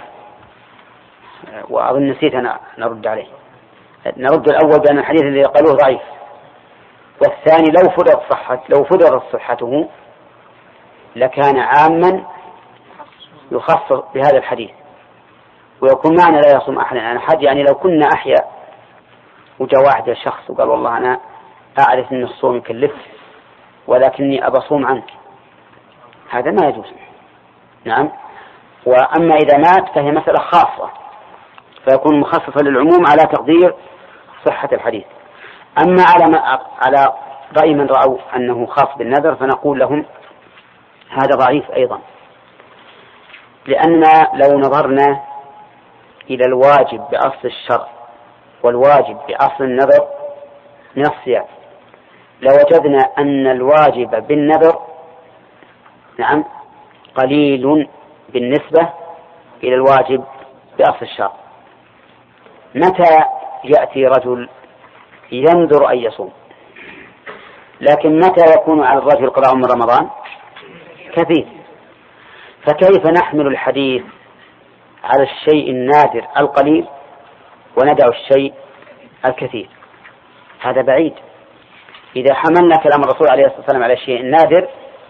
وأظن نسيت أنا نرد عليه. نرد الأول بأن الحديث الذي قالوه ضعيف، والثاني لو فرضت صحته لكان عاما يخصص بهذا الحديث، ويكون معنا لا يصوم أحد عن أحد. يعني لو كنا أحياء وجاء واحد شخص وقال والله أنا أعرف أن الصوم يكلف ولكني أبى أصوم عنك، هذا ما يجوز. نعم. وأما إذا مات فهي مسألة خاصة، فيكون مخصصا للعموم على تقدير صحة الحديث. أما على رأي من رأوا أنه خاص بالنذر فنقول لهم هذا ضعيف أيضا، لأن لو نظرنا إلى الواجب بأصل الشرع والواجب بأصل النذر من الصيام لوجدنا أن الواجب بالنذر نعم قليل بالنسبة إلى الواجب بأصل الشرع. متى يأتي رجل ينذر أن يصوم، لكن متى يكون على الرجل قضاء من رمضان؟ كثير. فكيف نحمل الحديث على الشيء النادر القليل وندع الشيء الكثير؟ هذا بعيد. إذا حملنا كلام الرسول عليه الصلاة والسلام على الشيء النادر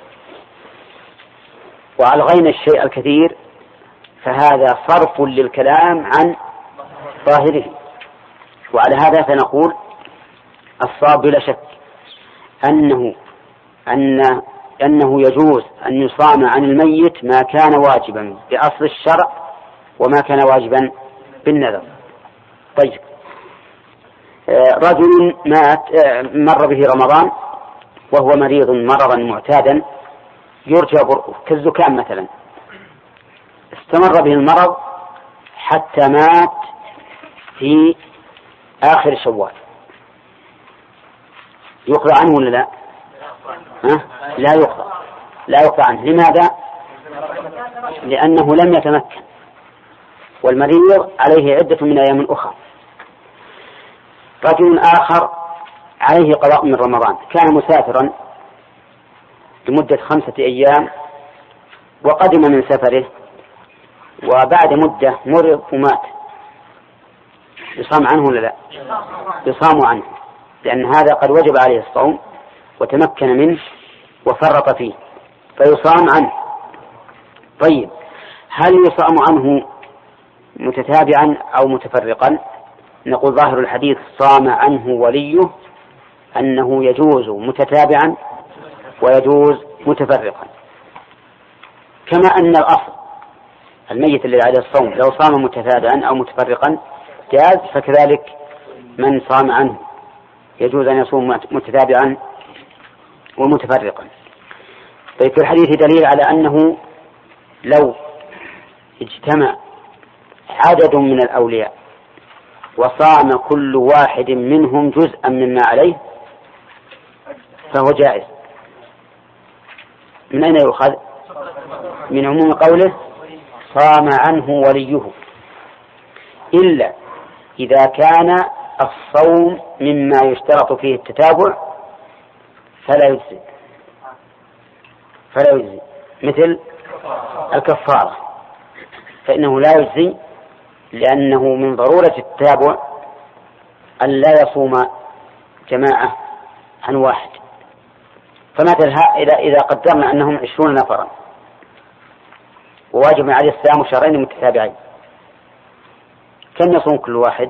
وألغينا الشيء الكثير فهذا صرف للكلام عن ظاهره. وعلى هذا فنقول الصواب بلا شك أنه يجوز أن يصام عن الميت ما كان واجبا بأصل الشرع وما كان واجبا بالنذر. طيب، رجل مات مر به رمضان وهو مريض مرضا معتادا يرجى برؤه كالزكام مثلا، استمر به المرض حتى مات في آخر شوال، يقضى عنه ولا لا؟ لا يقضى عنه. لماذا؟ لأنه لم يتمكن، والمريض عليه عدة من أيام أخرى. رجل آخر عليه قضاء من رمضان، كان مسافرا لمدة 5 أيام وقدم من سفره وبعد مدة مرض ومات، يصام عنه ولا لا؟ يصام عنه، لأن هذا قد وجب عليه الصوم وتمكن منه وفرط فيه فيصام عنه. طيب، هل يصام عنه متتابعا أو متفرقا؟ نقول ظاهر الحديث صام عنه وليه أنه يجوز متتابعا ويجوز متفرقا، كما أن الأصل الميت الذي عليه الصوم لو صام متتابعا أو متفرقا جاز، فكذلك من صام عنه يجوز أن يصوم متتابعا ومتفرقا. طيب، في الحديث دليل على أنه لو اجتمع عدد من الأولياء وصام كل واحد منهم جزءا مما عليه فهو جائز. من أين يؤخذ؟ من عموم قوله صام عنه وليه، إلا إذا كان الصوم مما يشترط فيه التتابع فلا يجزي، مثل الكفارة فإنه لا يجزي، لأنه من ضرورة التتابع أن لا يصوم جماعة عن واحد. فمثلا إذا قدرنا أنهم 20 نفرا وواجب عليه الصيام شهرين متتابعين، كم يصوم كل واحد؟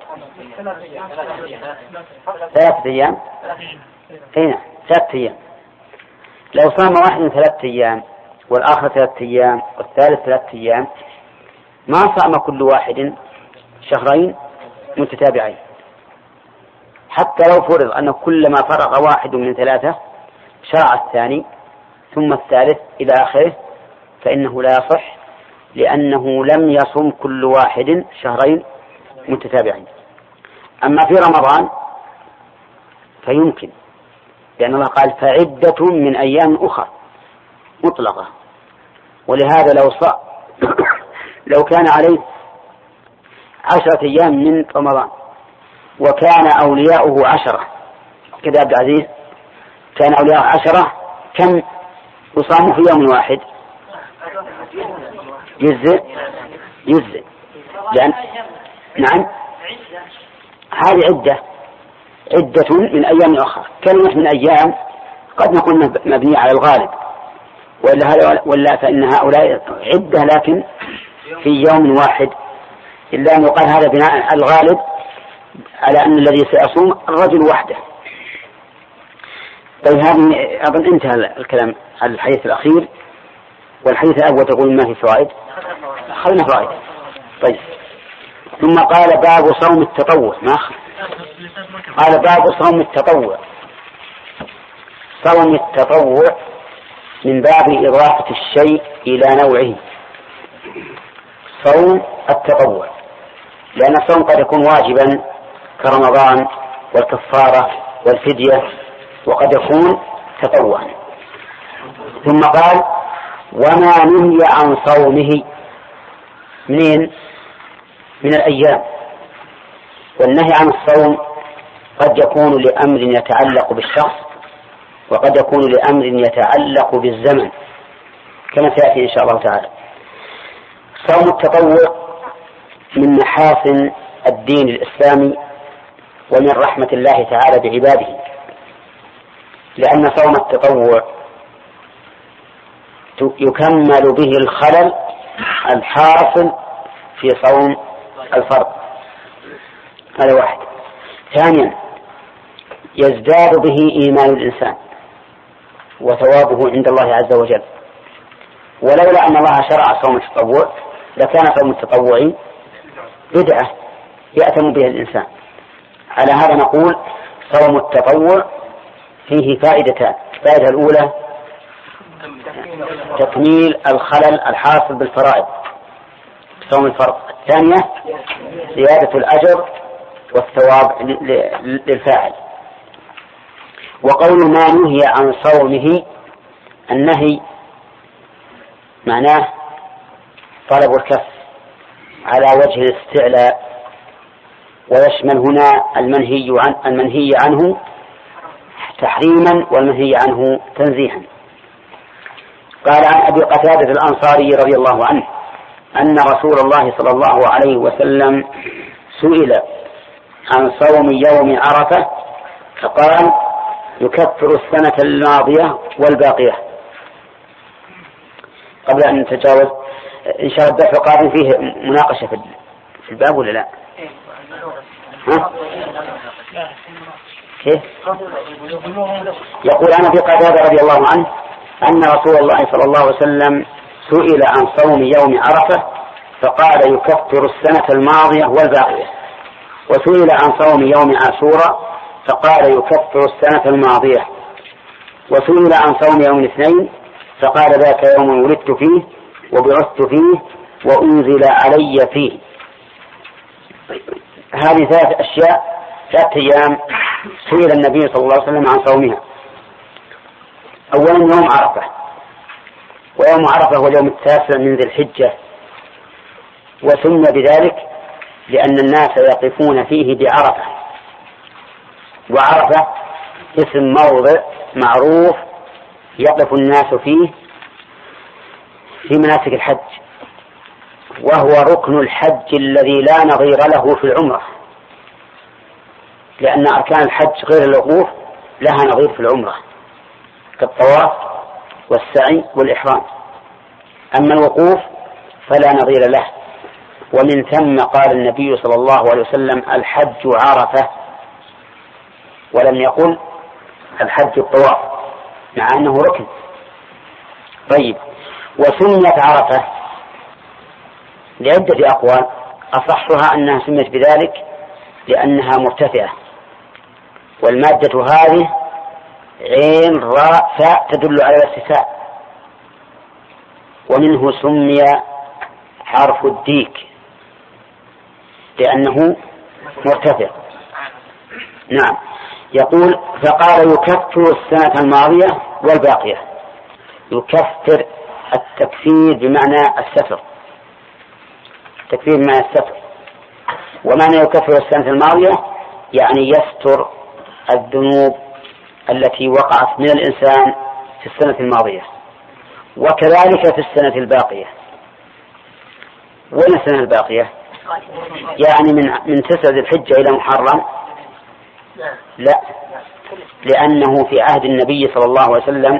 3 أيام. هنا 3 أيام. لو صام واحد 3 أيام والآخر 3 أيام والثالث 3 أيام ما صام كل واحد شهرين متتابعين، حتى لو فرض أن كل ما فرغ واحد من 3 شرع الثاني ثم الثالث إلى آخره فإنه لا يصح، لأنه لم يصم كل واحد شهرين متتابعين. أما في رمضان فيمكن، لأن الله قال فعدة من أيام أخرى مطلقة. ولهذا لو كان عليه 10 أيام من رمضان وكان أولياؤه 10 كذا عبد العزيز، كان أولياؤه 10 كم يصام في يوم واحد؟ يجزئ لأن نعم هذه عدة من أيام أخرى. كلمة من أيام قد نكون مبنية على الغالب، ولا فإن هؤلاء عدة لكن في يوم واحد، إلا أن يقال هذا بناء على الغالب على أن الذي سيصوم الرجل وحده. طيب هذه أظن انتهى الكلام على الحديث الأخير. والحديث الأول تقول ما في فوائد، خلنا فوائد. طيب ثم قال باب صوم التطوع، ما قال باب صوم التطوع. صوم التطوع من باب إضافة الشيء إلى نوعه. صوم التطوع لأن الصوم قد يكون واجبا كرمضان والكفارة والفدية، وقد يكون تطوعا. ثم قال وما نهي عن صومه من الأيام. والنهي عن الصوم قد يكون لأمر يتعلق بالشخص، وقد يكون لأمر يتعلق بالزمن كما سيأتي إن شاء الله تعالى. صوم التطوع من محاسن الدين الإسلامي ومن رحمة الله تعالى بعباده، لأن صوم التطوع يكمل به الخلل الحاصل في صوم الفرض. هذا واحد. ثانيا يزداد به إيمان الإنسان وثوابه عند الله عز وجل. ولولا أن الله شرع صوم التطوع لكان صوم التطوع بدعة يأتم بها الإنسان. على هذا نقول صوم التطوع فيه فائدتان. الفائدة الأولى تكميل الخلل الحاصل بالفرائض صوم الفرض. الثانية زيادة الأجر والثواب للفاعل. وقول ما نهي عن صومه، النهي معناه طلب الكف على وجه الاستعلاء، ويشمل هنا المنهي عنه تحريما والمنهي عنه تنزيها. قال عن أبي قتادة الأنصاري رضي الله عنه أن رسول الله صلى الله عليه وسلم سئل عن صوم يوم عرفة فقال يكفر السنة الماضية والباقية. قبل أن نتجاوز إن شاء الله الدفع قادم فيه مناقشة في الباب ولا لا؟ كيف؟ يقول عن أبي قتادة رضي الله عنه أن رسول الله صلى الله عليه وسلم سئل عن صوم يوم عرفة فقال يكفر السنة الماضية والباقية، وسئل عن صوم يوم عاشوراء فقال يكفر السنة الماضية، وسئل عن صوم يوم الاثنين فقال ذاك يوم ولدت فيه وبعثت فيه وأنزل علي فيه. هذه 3 أشياء 3 أيام سئل النبي صلى الله عليه وسلم عن صومها. أولا يوم عرفة، ويوم عرفة هو اليوم 9 من ذي الحجة، وسمي بذلك لأن الناس يقفون فيه بعرفة، وعرفة اسم موضع معروف يقف الناس فيه في مناسك الحج، وهو ركن الحج الذي لا نظير له في العمرة، لأن أركان الحج غير الوقوف لها نظير في العمرة كالطواف والسعي والإحرام، أما الوقوف فلا نظير له. ومن ثم قال النبي صلى الله عليه وسلم الحج عرفة، ولم يقل الحج الطواف مع أنه ركن. طيب، وسميت عرفة لعدة أقوال، أصحها أنها سميت بذلك لأنها مرتفعة، والمادة هذه عين راء فاء تدل على الارتفاع، ومنه سمي حرف الديك لأنه مرتفع. نعم. يقول فقال يكفر السنة الماضية والباقية. يكفر التكفير بمعنى الستر، التكفير بمعنى الستر، ومعنى يكفر السنة الماضية يعني يستر الذنوب التي وقعت من الإنسان في السنة الماضية، وكذلك في السنة الباقية. وين السنة الباقية؟ يعني من 9 ذي الحجة إلى محرم؟ لا، لأنه في عهد النبي صلى الله عليه وسلم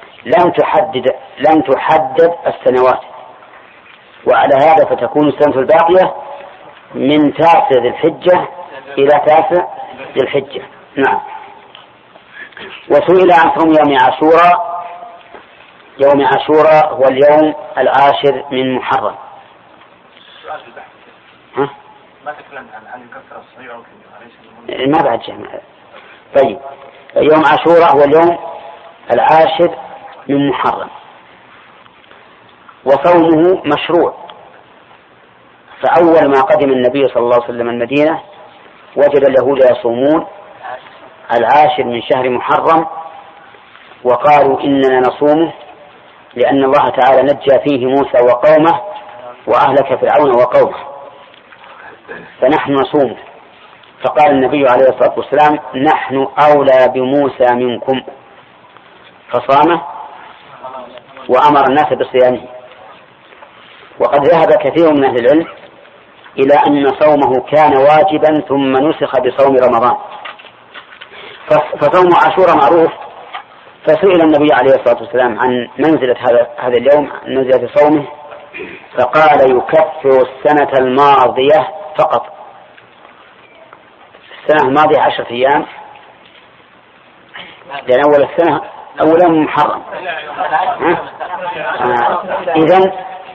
لم تحدد السنوات، وعلى هذا فتكون السنة الباقية من 9 ذي الحجة إلى 9 ذي الحجة. نعم. وسئل عن صوم يوم عاشوراء. يوم عاشوراء هو اليوم 10 من محرم. ها؟ ما تكلم عن الكفر الصحيح ما بعد شيء. طيب، يوم عاشوراء هو اليوم 10 من محرم، وصومه مشروع. فأول ما قدم النبي صلى الله عليه وسلم المدينة وجد اليهود يصومون 10 من شهر محرم، وقالوا إننا نصومه لأن الله تعالى نجى فيه موسى وقومه وأهلك فرعون وقومه، فنحن نصومه. فقال النبي عليه الصلاة والسلام نحن أولى بموسى منكم، فصامه وأمر الناس بصيامه. وقد ذهب كثير من أهل العلم إلى أن صومه كان واجبا ثم نسخ بصوم رمضان. فصوم عاشوراء معروف. فسئل النبي عليه الصلاة والسلام عن منزلة هذا اليوم، منزلة صومه، فقال يكفر السنة الماضية فقط. السنة الماضية 10 أيام، لأن أول السنة أولا محرم. إذن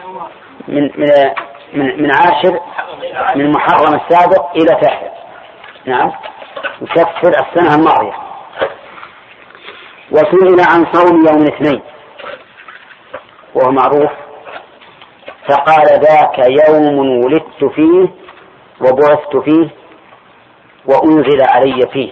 من 10 من محرم السابق إلى 9. نعم، يكفر السنة الماضية. وسئل عن صوم يوم الاثنين وهو معروف، فقال ذاك يوم ولدت فيه وبعثت فيه وأنزل علي فيه.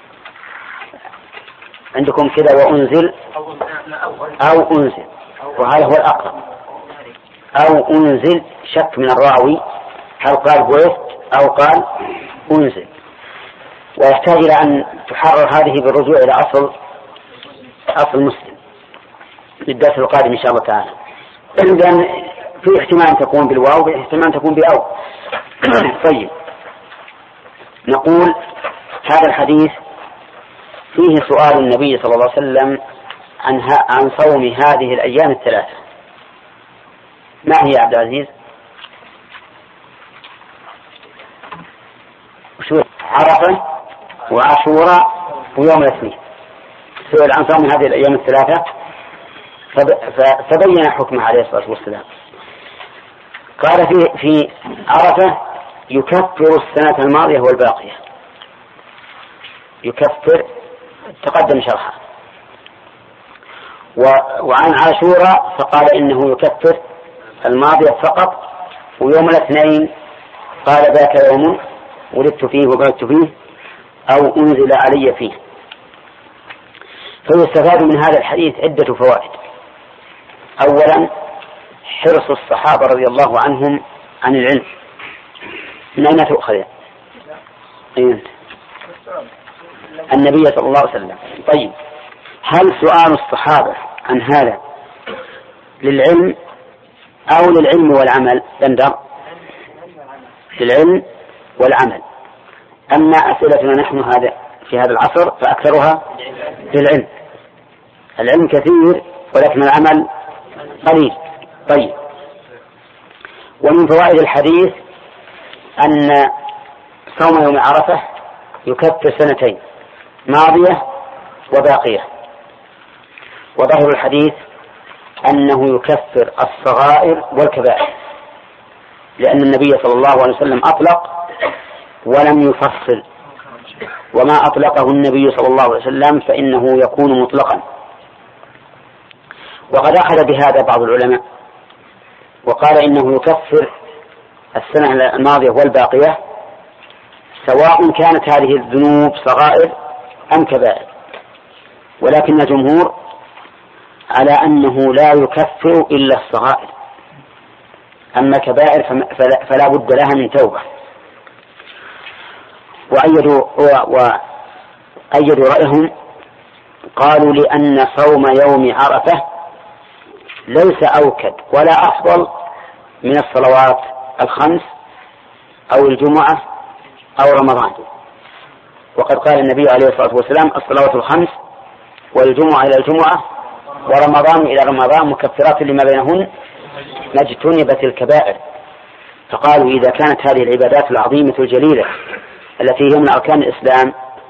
عندكم كذا وأنزل أو أنزل، وهذا هو الأقرب. أو أنزل شك من الراوي هل قال بعثت أو قال أنزل، ويحتاج إلى أن تحرر هذه بالرجوع إلى أصل مسلم للدرس القادم إن شاء الله تعالى. إذن في احتمال أن تكون بالواو واحتمال أن تكون بأو. طيب، نقول هذا الحديث فيه سؤال النبي صلى الله عليه وسلم عن صوم هذه الأيام الثلاثة. ما هي عبد العزيز؟ عرفة وعاشوراء ويوم الاثنين. سئل عن صوم هذه الأيام الثلاثة فبين حكمه عليه الصلاة والسلام. قال في عرفة يكفر السنة الماضية والباقية. يكفر تقدم شرحه. وعن عاشوراء فقال إنه يكفر الماضية فقط، ويوم الاثنين قال ذاك يوم ولدت فيه وبعثت فيه أو أنزل علي فيه. فيستفاد من هذا الحديث عدة فوائد. أولا، حرص الصحابة رضي الله عنهم عن العلم. من أين تؤخذ؟ النبي صلى الله عليه وسلم. طيب، هل سؤال الصحابة عن هذا للعلم أو للعلم والعمل؟ بندر للعلم والعمل. أما أسئلتنا نحن في هذا العصر فأكثرها للعلم. العلم كثير ولكن العمل قليل. طيب، ومن فوائد الحديث أن صوم يوم عرفة يكفر سنتين ماضية وباقية. وظاهر الحديث أنه يكفر الصغائر والكبائر، لأن النبي صلى الله عليه وسلم أطلق ولم يفصل، وما أطلقه النبي صلى الله عليه وسلم فإنه يكون مطلقا. وقد أخذ بهذا بعض العلماء وقال إنه يكفر السنة الماضية والباقية سواء كانت هذه الذنوب صغائر أم كبائر، ولكن الجمهور على أنه لا يكفر إلا الصغائر، أما كبائر فلا بد لها من توبة. وأيدوا رأيهم قالوا لأن صوم يوم عرفة ليس أوكد ولا أفضل من الصلوات الخمس أو الجمعة أو رمضان، وقد قال النبي عليه الصلاة والسلام الصلوات الخمس والجمعة إلى الجمعة ورمضان إلى رمضان مكفرات لما بينهن ما اجتنبت الكبائر. فقالوا إذا كانت هذه العبادات العظيمة الجليلة التي هي من أركان الإسلام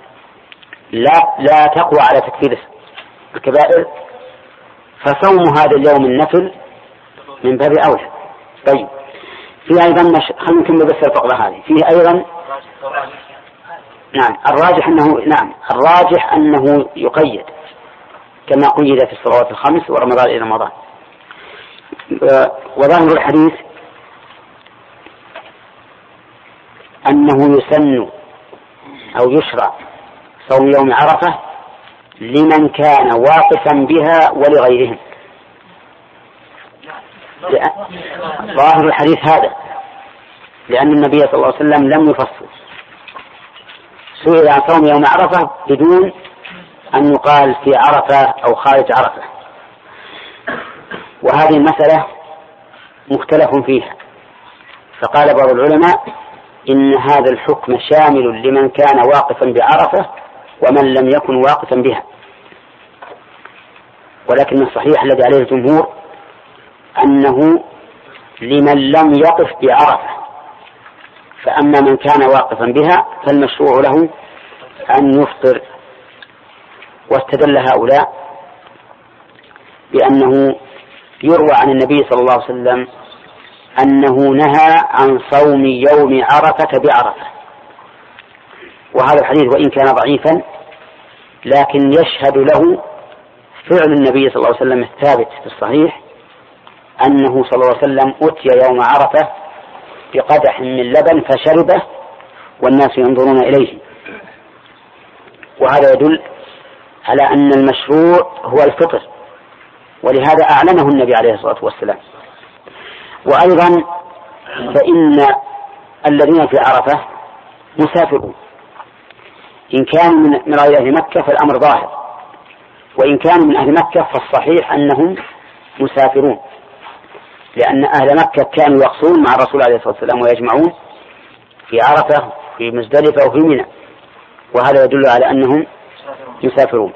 لا تقوى على تكفير الكبائر فصوم هذا اليوم النفل من باب أولى. طيب فيه أيضا خلينا نكمل بس الفقرة هذه. فيه أيضا الراجح أنه يقيد كما قيد في الصلوات الخمس ورمضان إلى رمضان. وظاهر الحديث أنه يسن أو يشرع صوم يوم عرفة لمن كان واقفا بها ولغيرهم. ظاهر الحديث هذا لأن النبي صلى الله عليه وسلم لم يفصل، سئل عن صوم يوم عرفة بدون أن يقال في عرفة أو خارج عرفة، وهذه المسألة مختلف فيها، فقال بعض العلماء إن هذا الحكم شامل لمن كان واقفا بعرفة ومن لم يكن واقفا بها، ولكن الصحيح الذي عليه الجمهور أنه لمن لم يقف بعرفة، فأما من كان واقفا بها فالمشروع له أن يفطر. واستدل هؤلاء بأنه يروى عن النبي صلى الله عليه وسلم أنه نهى عن صوم يوم عرفة بعرفة، وهذا الحديث وإن كان ضعيفا لكن يشهد له فعل النبي صلى الله عليه وسلم الثابت في الصحيح أنه صلى الله عليه وسلم أتي يوم عرفة بقدح من لبن فشربه والناس ينظرون إليه، وهذا يدل على أن المشروع هو الفطر، ولهذا أعلنه النبي عليه الصلاة والسلام. وأيضا فإن الذين في عرفة مسافرون، إن كانوا من غير أهل مكة فالأمر ظاهر، وإن كانوا من أهل مكة فالصحيح أنهم مسافرون، لأن أهل مكة كانوا يقصون مع الرسول عليه الصلاة والسلام ويجمعون في عرفة في مزدلفة وفي منى، وهذا يدل على أنهم يسافرون.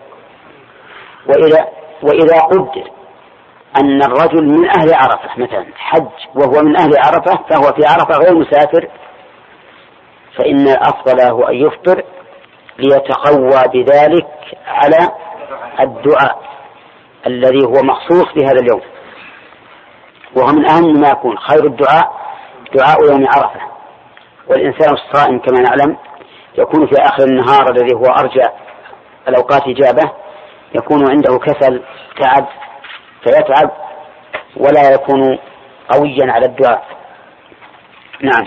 وإذا قدر أن الرجل من أهل عرفة مثلا حج وهو من أهل عرفة فهو في عرفة غير مسافر، فإن الأفضل هو أن يفطر ليتقوى بذلك على الدعاء الذي هو مخصوص في هذا اليوم، وهو من أهم ما يكون. خير الدعاء دعاء يوم عرفة، والإنسان الصائم كما نعلم يكون في آخر النهار الذي هو أرجى الأوقات إجابة، يكون عنده كسل تعب فيتعب ولا يكون قويا على الدعاء. نعم.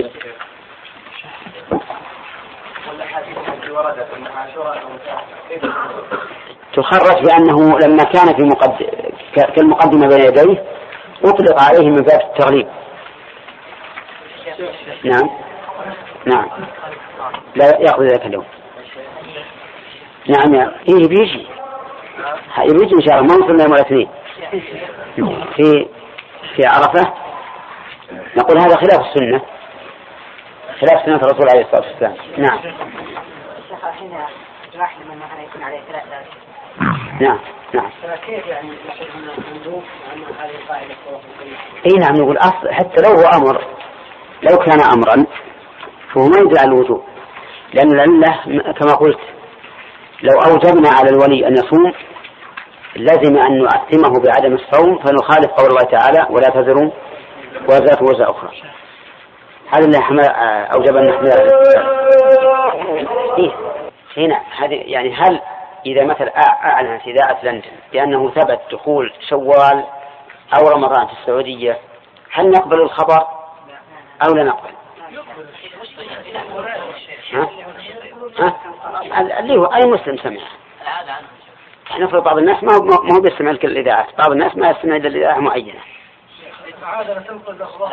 تخرج بأنه لما كان في كالمقدمة بين يديه أطلق عليه من باب التغليب. نعم لا يأخذ ذلك اليوم. نعم بيجي إن شاء الله، ما وصلنا يوم الاثنين في عرفة. نقول هذا خلاف السنة، خلاف سنة الرسول عليه الصلاة والسلام. نعم. نعم. كيف يعني المندوب عن هذه القاعدة؟ اي نعم، نقول أصل حتى لو هو أمر، لو كان أمرا فهو ما يدل على الوجوب، لأن العلة كما قلت لو أوجبنا على الولي أن يصوم لازم أن نؤثمه بعدم الصوم، فنخالف قول الله تعالى ولا تزروا وازرة وزر أخرى. هذا اللي أوجب أن نحمل هنا هذه يعني هل إذا مثلا أعلنت إذاعة لندن بأنه ثبت دخول شوال أو رمضان في السعودية هل نقبل الخبر أو لا نقبل؟ اللي هو أي مسلم سمع. نفرض بعض الناس ما هو بيستمع لكل الإذاعات، بعض الناس ما يستمع إلى الإذاعة معينة. العادة تنقل الأخبار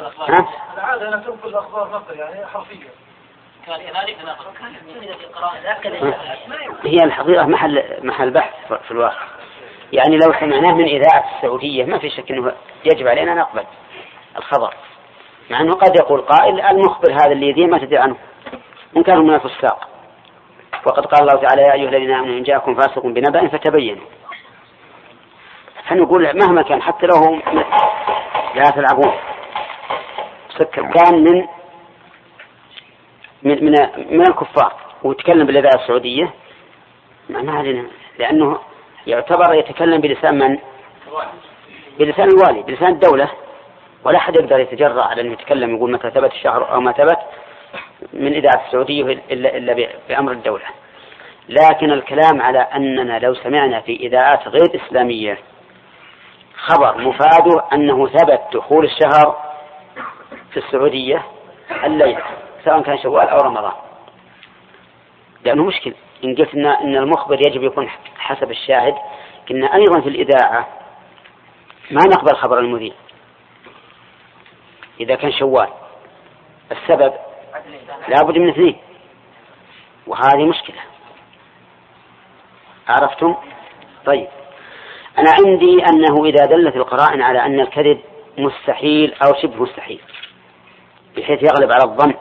نقل يعني حرفيا. هي الحقيقة محل بحث في الواقع. يعني لو سمعناه من إذاعة السعودية ما في شك أنه يجب علينا نقبل الخبر، مع أنه قد يقول قائل المخبر هذا اللي يدين ما تدري عنه إن كانوا من الفساق، وقد قال الله تعالى يا أيها الذين آمنوا إن جاءكم فاسق بنبأ فتبينوا. فنقول مهما كان حتى لو هم لا تلعبون سكر كان من الكفار ويتكلم بالإذاعة السعودية ما علينا، لأنه يعتبر يتكلم بلسان من؟ بلسان الوالي، بلسان الدولة، ولا أحد يقدر يتجرأ على أن يتكلم يقول متى ثبت الشهر أو ما ثبت من إذاعة السعودية إلا بأمر الدولة. لكن الكلام على أننا لو سمعنا في إذاعات غير إسلامية خبر مفاده أنه ثبت دخول الشهر في السعودية الليلة سواء كان شوال أو رمضان، لأنه مشكل إن قلت إن المخبر يجب يكون حسب الشاهد. كنا أيضا في الإذاعة ما نقبل خبر المذيع إذا كان شوال، السبب لا بد من اثنين، وهذه مشكلة. عرفتم؟ طيب أنا عندي أنه إذا دلت القرائن على أن الكذب مستحيل أو شبه مستحيل بحيث يغلب على الظن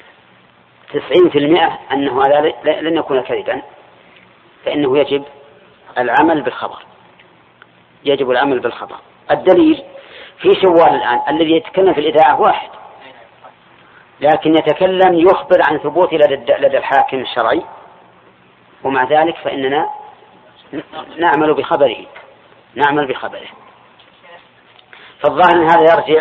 90% أنه هذا لن يكون كذبا، فإنه يجب العمل بالخبر، يجب العمل بالخبر. الدليل في شوال الآن الذي يتكلم في الإذاعة واحد، لكن يتكلم يخبر عن ثبوته لدى الحاكم الشرعي، ومع ذلك فإننا نعمل بخبره. فالظاهر أن هذا يرجع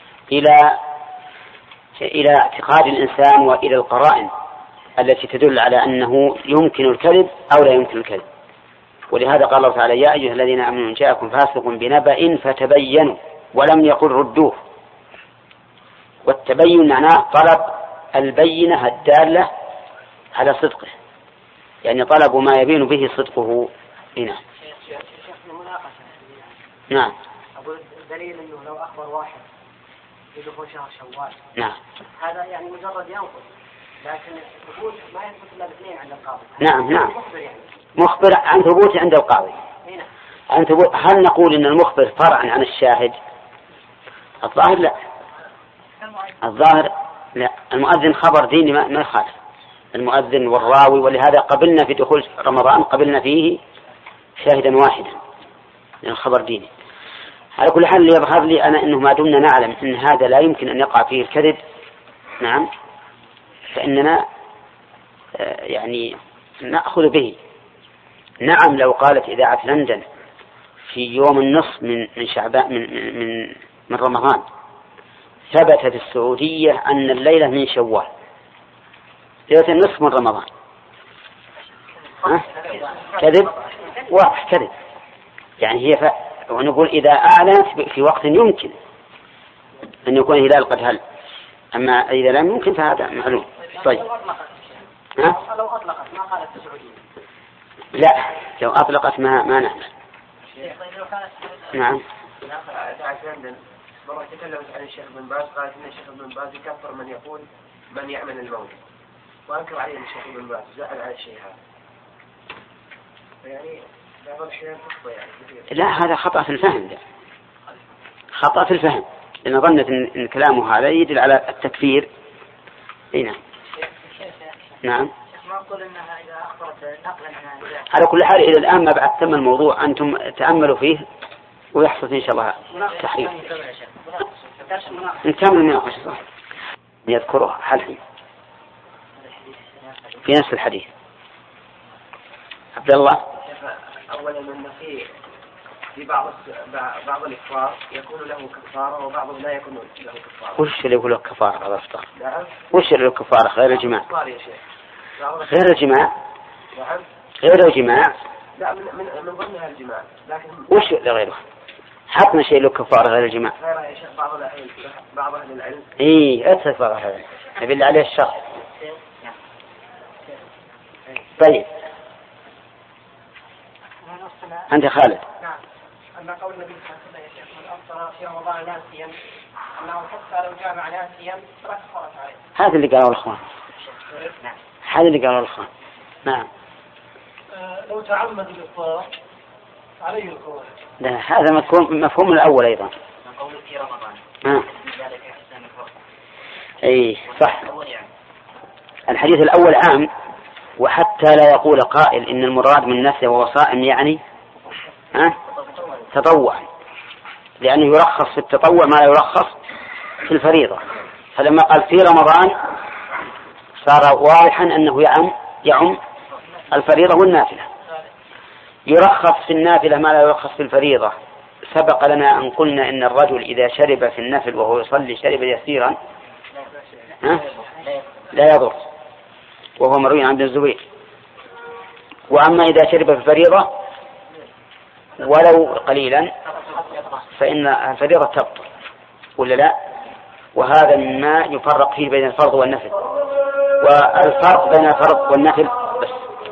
إلى اعتقاد الإنسان وإلى القرائن التي تدل على أنه يمكن الكذب أو لا يمكن الكذب. ولهذا قال الله تعالى يا أيها الذين آمنوا إن جاءكم فاسق بنبأ فتبينوا، ولم يقل ردوه. والتبين معناه طلب البينة الدالة على صدقه، يعني طلب ما يبين به صدقه. هنا نعم أقول الدليل أنه لو أخبر واحد يدخل شهر شوال نعم هذا يعني مجرد ينقل، لكن الثبوت ما يثبت إلا باثنين عند القاضي. نعم مخبر عن ثبوت عند القاضي. عن ثبوت. هل نقول إن المخبر فرع عن الشاهد؟ الظاهر لا، الظاهر لا. المؤذن خبر ديني ما يخالف المؤذن والراوي، ولهذا قبلنا في دخول رمضان قبلنا فيه شاهدا واحدا لأن الخبر ديني. على كل حال يظهر لي أنا أنه ما دمنا نعلم أن هذا لا يمكن أن يقع فيه الكذب نعم فإننا يعني نأخذ به. نعم لو قالت إذاعة لندن في يوم النصف من شعبان من رمضان ثبت في السعودية أن الليلة من شوال ليلة النصف من رمضان، كذب واضح كذب. يعني هي ونقول إذا أعلنت في وقت يمكن أن يكون هلال قد هل، أما إذا لم يمكن فهذا معلوم. طيب لو أطلقت ما قالت السعودية؟ لا لو أطلقت ما نعمل. نعم مرة تكلمت عن الشيخ بن باز قالت إن الشيخ بن باز يكفر من يقول من يعمل الموت، وأنكر عليه الشيخ بن باز زعل على الشيء هذا. يعني بعض الأحيان تخطئ يعني كثير. لا هذا خطأ في الفهم، خطأ في الفهم، لأن ظنت إن كلامه هذا يدل على التكفير. نعم نعم. ما أقول إنها إذا أخبرت نقلا على كل حال إلى الآن ما بعد تم الموضوع، أنتم تأملوا فيه ويحصل إن شاء الله تحقيق. نكمل المناقشة صح يذكره حلحي في نفس الحديث. عبد الله أولا أن في في بعض الإفطار يكون له كفارة وبعضه لا يكون له كفارة. وش اللي يقول له كفارة على الإفطار؟ نعم. وش اللي له كفارة غير الجماع؟ يا شيخ. غير الجماع؟ نعم. غير الجماع؟ لا من ضمنها الجماع، لكن وش اللي غيره؟ حطنا شيء له كفارة غير الجماع. غير يا شيخ بعض أهل العلم. إيه أترك بعض أهل العلم. نبي عليه الشرط. طيب. أنت خالد. نعم. أما قول النبي صلى الله عليه وسلم يا شيخ من أفطر في رمضان ناسيا أنه حتى لو جامع ناسيا فلا كفارة عليه. هذا اللي قاله الأخوان. هذا اللي قاله الأخوان. نعم. لو تعمد الإفطار عليه القول. لا هذا مفهوم الأول أيضا. من قول في رمضان. ذلك أحسن الفرق. أي صح. الحديث الأول عام، وحتى لا يقول قائل إن المراد من نفسه وهو صائم يعني تطوع، لأنه يرخص في التطوع ما لا يرخص في الفريضة. فلما قال في رمضان صار واضحا أنه يعم الفريضة والنافلة. يرخص في النافلة ما لا يرخص في الفريضة. سبق لنا أن قلنا إن الرجل إذا شرب في النفل وهو يصلي شرب يسيرا لا يضر، وهو مروي عن ابن الزبير. وأما إذا شرب في الفريضة ولو قليلا فإن الفريضة تبطل ولا لا؟ وهذا مما يفرق فيه بين الفرض والنفل، والفرق بين الفرض والنفل بس.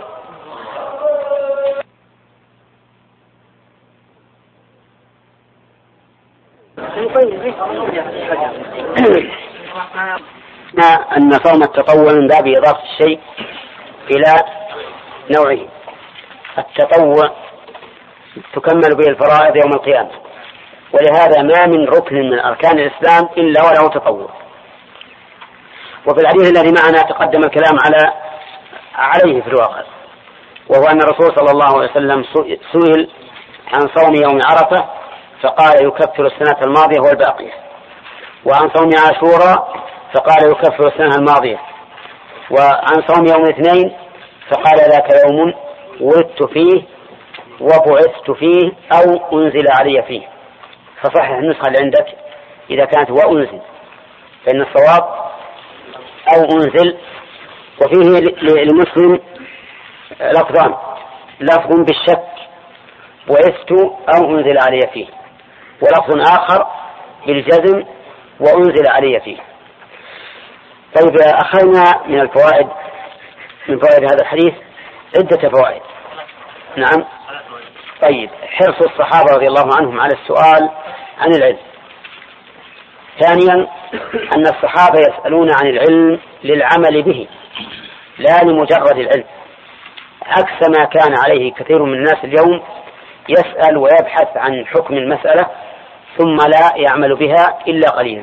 أن صوم التطوع من باب إضافة الشيء إلى نوعه. التطوع تكمل به الفرائض يوم القيامة، ولهذا ما من ركن من أركان الإسلام إلا وله تطوع. وفي الحديث الذي معنا تقدم الكلام عليه في الواقع، وهو أن الرسول صلى الله عليه وسلم سئل عن صوم يوم عرفة فقال يكفر السنة الماضية والباقية، وعن صوم عاشوراء فقال يكفر السنة الماضية، وعن صوم يوم الاثنين فقال ذاك يوم ولدت فيه وبعثت فيه أو أنزل علي فيه. فصحح النسخة اللي عندك إذا كانت وأنزل، فإن الصواب أو أنزل. وفيه لمسلم لفظان: لفظ بالشك بعثت أو أنزل علي فيه، ولفظ آخر بالجزم وأنزل علي فيه. طيب أخذنا من الفوائد، من فوائد هذا الحديث عدة فوائد. نعم. طيب، حرص الصحابة رضي الله عنهم على السؤال عن العلم. ثانيا أن الصحابة يسألون عن العلم للعمل به لا لمجرد العلم، عكس ما كان عليه كثير من الناس اليوم، يسأل ويبحث عن حكم المسألة ثم لا يعمل بها إلا قليلا.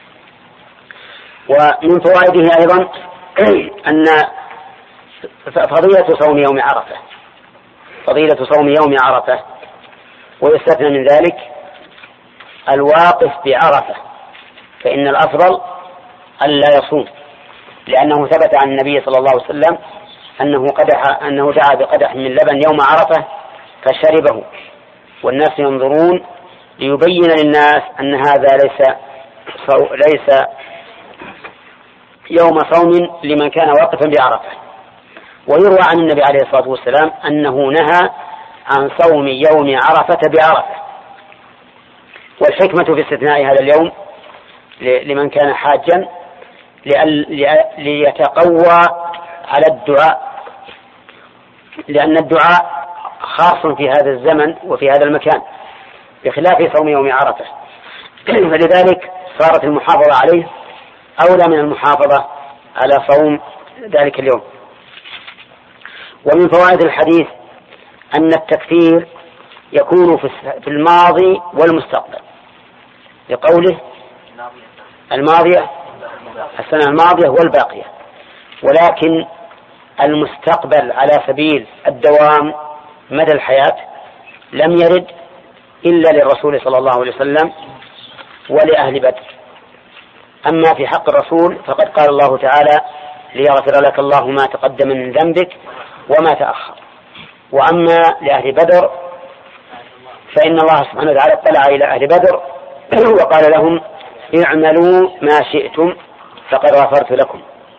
ومن فوائده أيضا أن فضيلة صوم يوم عرفة، فضيلة صوم يوم عرفة، ويستثنى من ذلك الواقف بعرفة، فإن الأفضل ألا يصوم، لأنه ثبت عن النبي صلى الله عليه وسلم أنه دعا بقدح من لبن يوم عرفة فشربه والناس ينظرون ليبين للناس أن هذا ليس يوم صوم لمن كان واقفا بعرفة. ويروى عن النبي عليه الصلاة والسلام أنه نهى عن صوم يوم عرفة بعرفة. والحكمة في استثناء هذا اليوم لمن كان حاجا ليتقوى على الدعاء، لأن الدعاء خاص في هذا الزمن وفي هذا المكان بخلاف صوم يوم عرفة، فلذلك صارت المحافظة عليه أولى من المحافظة على صوم ذلك اليوم. ومن فوائد الحديث أن التكفير يكون في الماضي والمستقبل، لقوله الماضية السنة الماضية والباقية، ولكن المستقبل على سبيل الدوام مدى الحياة لم يرد إلا للرسول صلى الله عليه وسلم ولأهل بدر. أما في حق الرسول فقد قال الله تعالى: ليغفر لك الله ما تقدم من ذنبك وما تأخر. وأما لأهل بدر فإن الله سبحانه وتعالى اطلع إلى أهل بدر وقال لهم اعملوا ما شئتم فقد غفرت لكم.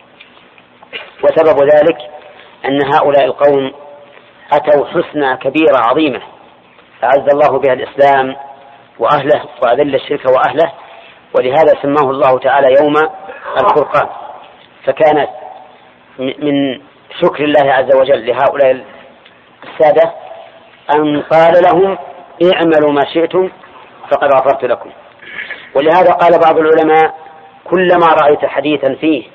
وسبب ذلك أن هؤلاء القوم أتوا حسنى كبيرة عظيمة أعز الله بها الإسلام وأهله وأذل الشرك وأهله، ولهذا سماه الله تعالى يوم الفرقان. فكانت من شكر الله عز وجل لهؤلاء السادة أن قال لهم اعملوا ما شئتم فقد غفرت لكم. ولهذا قال بعض العلماء كلما رأيت حديثا فيه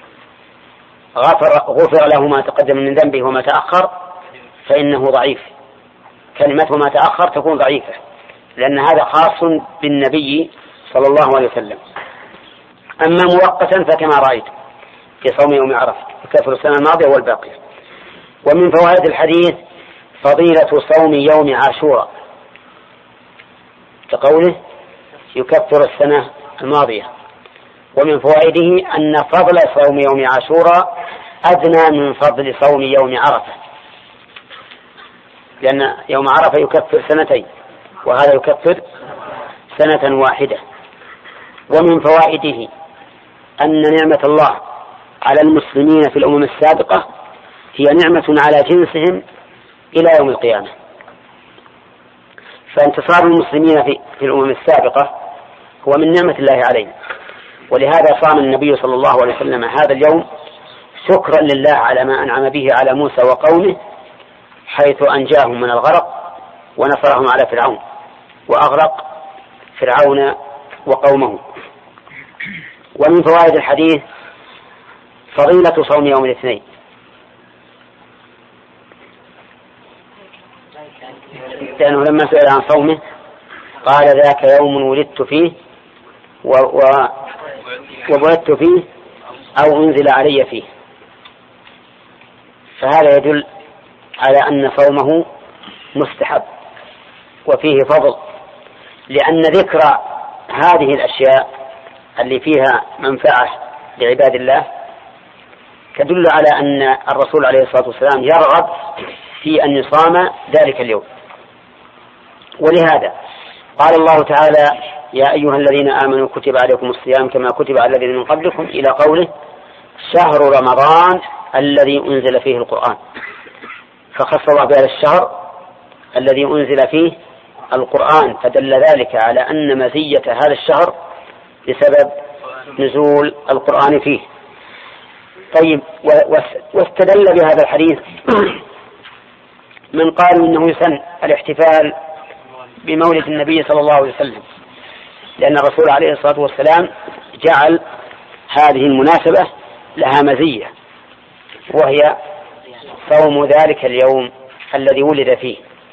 غفر له ما تقدم من ذنبه وما تأخر فإنه ضعيف. كلمة وما تأخر تكون ضعيفة، لأن هذا خاص بالنبي صلى الله عليه وسلم. أما مؤقتا فكما رأيت في صوم يوم عرفة يكفر السنة الماضية والباقية. ومن فوائد الحديث فضيلة صوم يوم عاشوراء كقوله يكفر السنة الماضية. ومن فوائده أن فضل صوم يوم عاشوراء أدنى من فضل صوم يوم عرفة، لأن يوم عرفة يكفر سنتين وهذا يكفر سنة واحدة. ومن فوائده أن نعمة الله على المسلمين في الأمم السابقة هي نعمة على جنسهم إلى يوم القيامة. فانتصار المسلمين في الأمم السابقة هو من نعمة الله عليهم، ولهذا صام النبي صلى الله عليه وسلم هذا اليوم شكرا لله على ما أنعم به على موسى وقومه، حيث أنجاهم من الغرق ونصرهم على فرعون وأغرق فرعون وقومه. ومن فوائد الحديث فضيلة صوم يوم الاثنين، لأنه لما سئل عن صومه قال ذاك يوم ولدت فيه وبعثت فيه أو أنزل علي فيه. فهذا يدل على أن صومه مستحب وفيه فضل، لأن ذكر هذه الأشياء اللي فيها منفعة لعباد الله تدل على أن الرسول عليه الصلاة والسلام يرغب في أن يصام ذلك اليوم. ولهذا قال الله تعالى يا أيها الذين آمنوا كتب عليكم الصيام كما كتب على الذين من قبلكم إلى قوله شهر رمضان الذي أنزل فيه القرآن، فخص الله بهذا الشهر الذي أنزل فيه القرآن، فدل ذلك على أن مزية هذا الشهر بسبب نزول القرآن فيه. طيب، واستدل بهذا الحديث من قالوا إنه يسن الاحتفال بمولد النبي صلى الله عليه وسلم، لأن الرسول عليه الصلاة والسلام جعل هذه المناسبة لها مزية، وهي صوم ذلك اليوم الذي ولد فيه.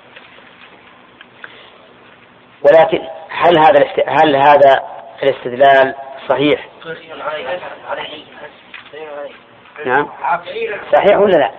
ولكن هل هذا الاستدلال صحيح؟ نعم صحيح ولا لا؟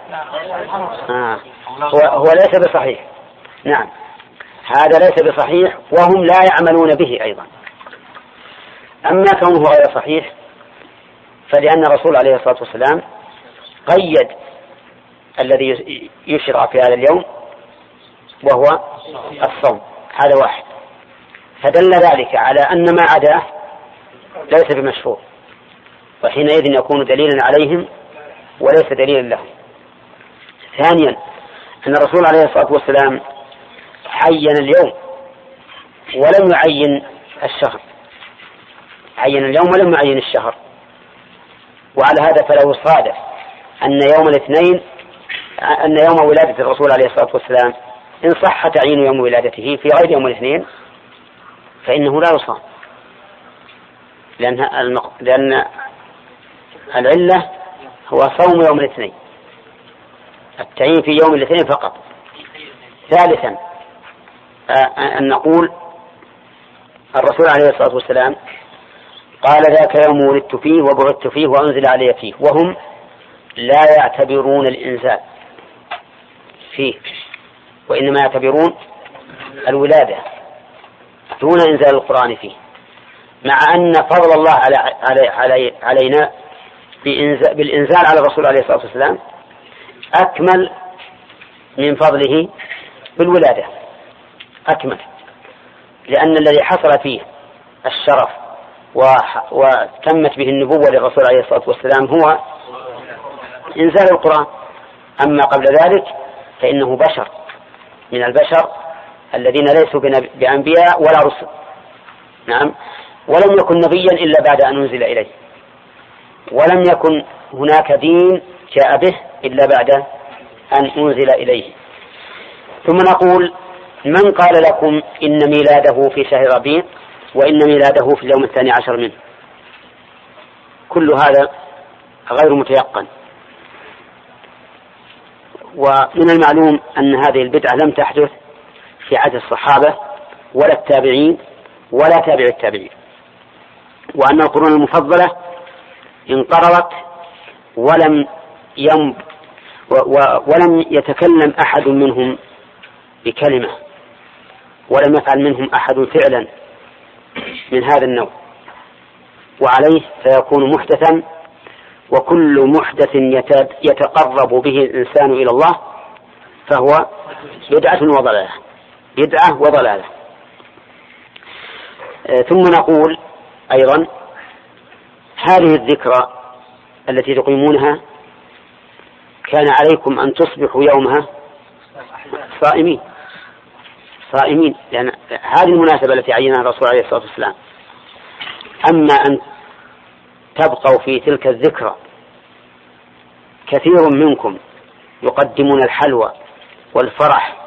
هو ليس بصحيح. نعم هذا ليس بصحيح وهم لا يعملون به أيضا. أما كونه غير صحيح فلأن الرسول عليه الصلاة والسلام قيد الذي يشرع في هذا اليوم وهو الصوم، هذا واحد، فدل ذلك على أن ما عداه ليس بمشروع، وحينئذ يكون دليلا عليهم وليس دليلا لهم. ثانيا أن الرسول عليه الصلاة والسلام عين اليوم ولم يعين الشهر، عين اليوم ولم يعين الشهر. وعلى هذا فلو صادف أن يوم الاثنين أن يوم ولادة الرسول عليه الصلاة والسلام إن صح تعيين يوم ولادته في غير يوم الاثنين فإنه لا يصام، لأن العلة هو صوم يوم الاثنين، التعيين في يوم الاثنين فقط. ثالثا أن نقول الرسول عليه الصلاة والسلام قال ذاك يوم ولدت فيه وبعثت فيه وأنزل علي فيه، وهم لا يعتبرون الإنزال فيه وإنما يعتبرون الولادة دون إنزال القرآن فيه، مع أن فضل الله علينا بالإنزال على الرسول عليه الصلاة والسلام أكمل من فضله بالولادة، أكمل. لأن الذي حصل فيه الشرف وتمت به النبوة للرسول عليه الصلاة والسلام هو إنزال القرآن. أما قبل ذلك فإنه بشر من البشر الذين ليسوا بأنبياء ولا رسل. نعم. ولم يكن نبيا إلا بعد أن أنزل إليه، ولم يكن هناك دين جاء به إلا بعد أن أنزل إليه. ثم نقول: من قال لكم إن ميلاده في شهر ربيع وإن ميلاده في اليوم 12 منه؟ كل هذا غير متيقن. ومن المعلوم أن هذه البدعة لم تحدث في عهد الصحابة ولا التابعين ولا تابع التابعين، وأن القرون المفضلة انقرضت ولم يتكلم أحد منهم بكلمة، ولم يفعل منهم أحد فعلا من هذا النوع، وعليه فيكون محدثا، وكل محدث يتقرب به الإنسان إلى الله فهو بدعة وضلالة. ثم نقول أيضا: هذه الذكرى التي تقيمونها كان عليكم أن تصبحوا يومها صائمين، لأن هذه المناسبة التي عينها الرسول عليه الصلاة والسلام. أما أن تبقوا في تلك الذكرى كثير منكم يقدمون الحلوى والفرح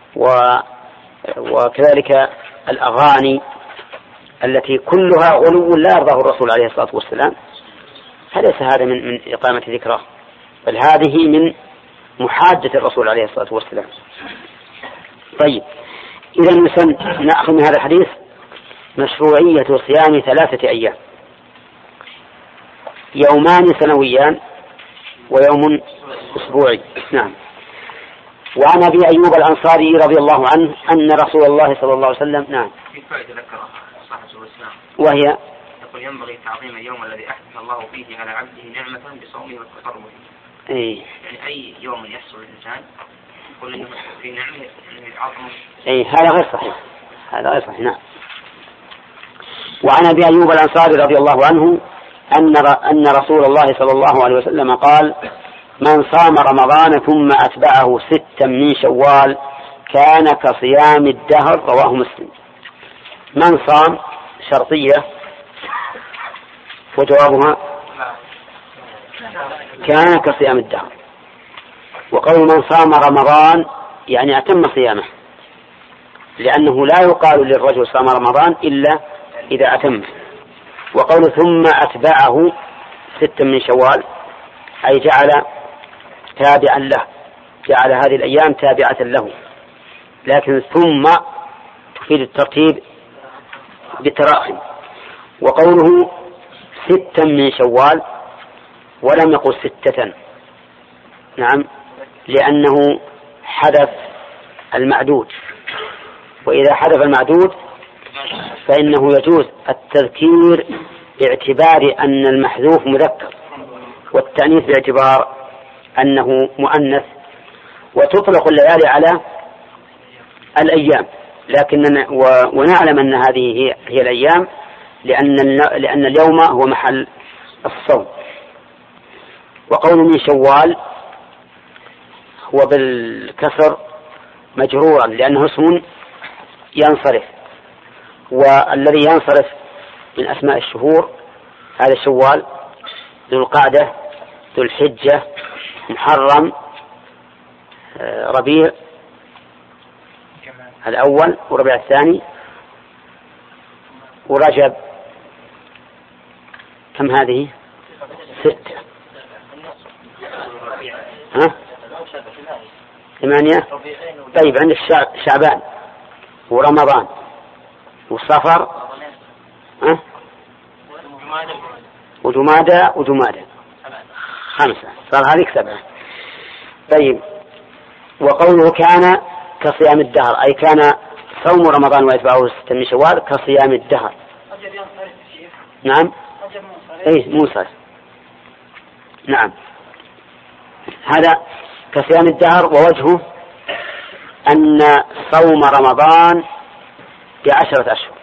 وكذلك الأغاني التي كلها غلو لا يرضاه الرسول عليه الصلاة والسلام، فليس هذا من إقامة ذكرى، بل هذه من محادة الرسول عليه الصلاة والسلام. طيب، إذا نأخذ من هذا الحديث مشروعية صيام 3 أيام، يومان سنويان ويوم أسبوعي. نعم. وعن أبي أيوب الأنصاري رضي الله عنه أن رسول الله صلى الله عليه وسلم وهي يقول: ينبغي تعظيم اليوم الذي أحدث الله فيه على عبده نعمة بصومه وتقربه. يعني أي يوم يحصل الإنسان يقول إنه في نعمة يعظم. هذا غير صحيح. نعم. وعن أبي أيوب الأنصاري رضي الله عنه أن رسول الله صلى الله عليه وسلم قال: من صام رمضان ثم أتبعه 6 من شوال كان كصيام الدهر. رواه مسلم. من صام شرطية، وجوابها كان كصيام الدهر. وقول من صام رمضان يعني أتم صيامه، لأنه لا يقال للرجل صام رمضان إلا إذا أتم. وقول ثم أتبعه 6 من شوال أي جعل تابعا له، جعل هذه الأيام تابعة له، لكن ثم تفيد الترتيب بالتراخي. وقوله 6 من شوال ولم يقل 6، نعم، لأنه حذف المعدود، وإذا حذف المعدود فإنه يجوز التذكير باعتبار أن المحذوف مذكر، والتأنيث باعتبار أنه مؤنث، وتطلق الليالي على الأيام، ونعلم أن هذه هي الأيام لأن اليوم هو محل الصوم. وقول من شوال هو بالكسر مجرورا لأنه اسم ينصرف، والذي ينصرف من أسماء الشهور هذا شوال، ذو القعدة، ذو الحجة، محرم، ربيع الأول وربيع الثاني ورجب. كم هذه؟ 6. 8. طيب، عندك شعبان ورمضان وصفر وجمادى 5، صار هذيك 7. طيب، وقوله كان كصيام الدهر أي كان صوم رمضان ويتبعه 6 من شوال كصيام الدهر. نعم، موسى. نعم، هذا كصيام الدهر. ووجهه أن صوم رمضان ب10 أشهر،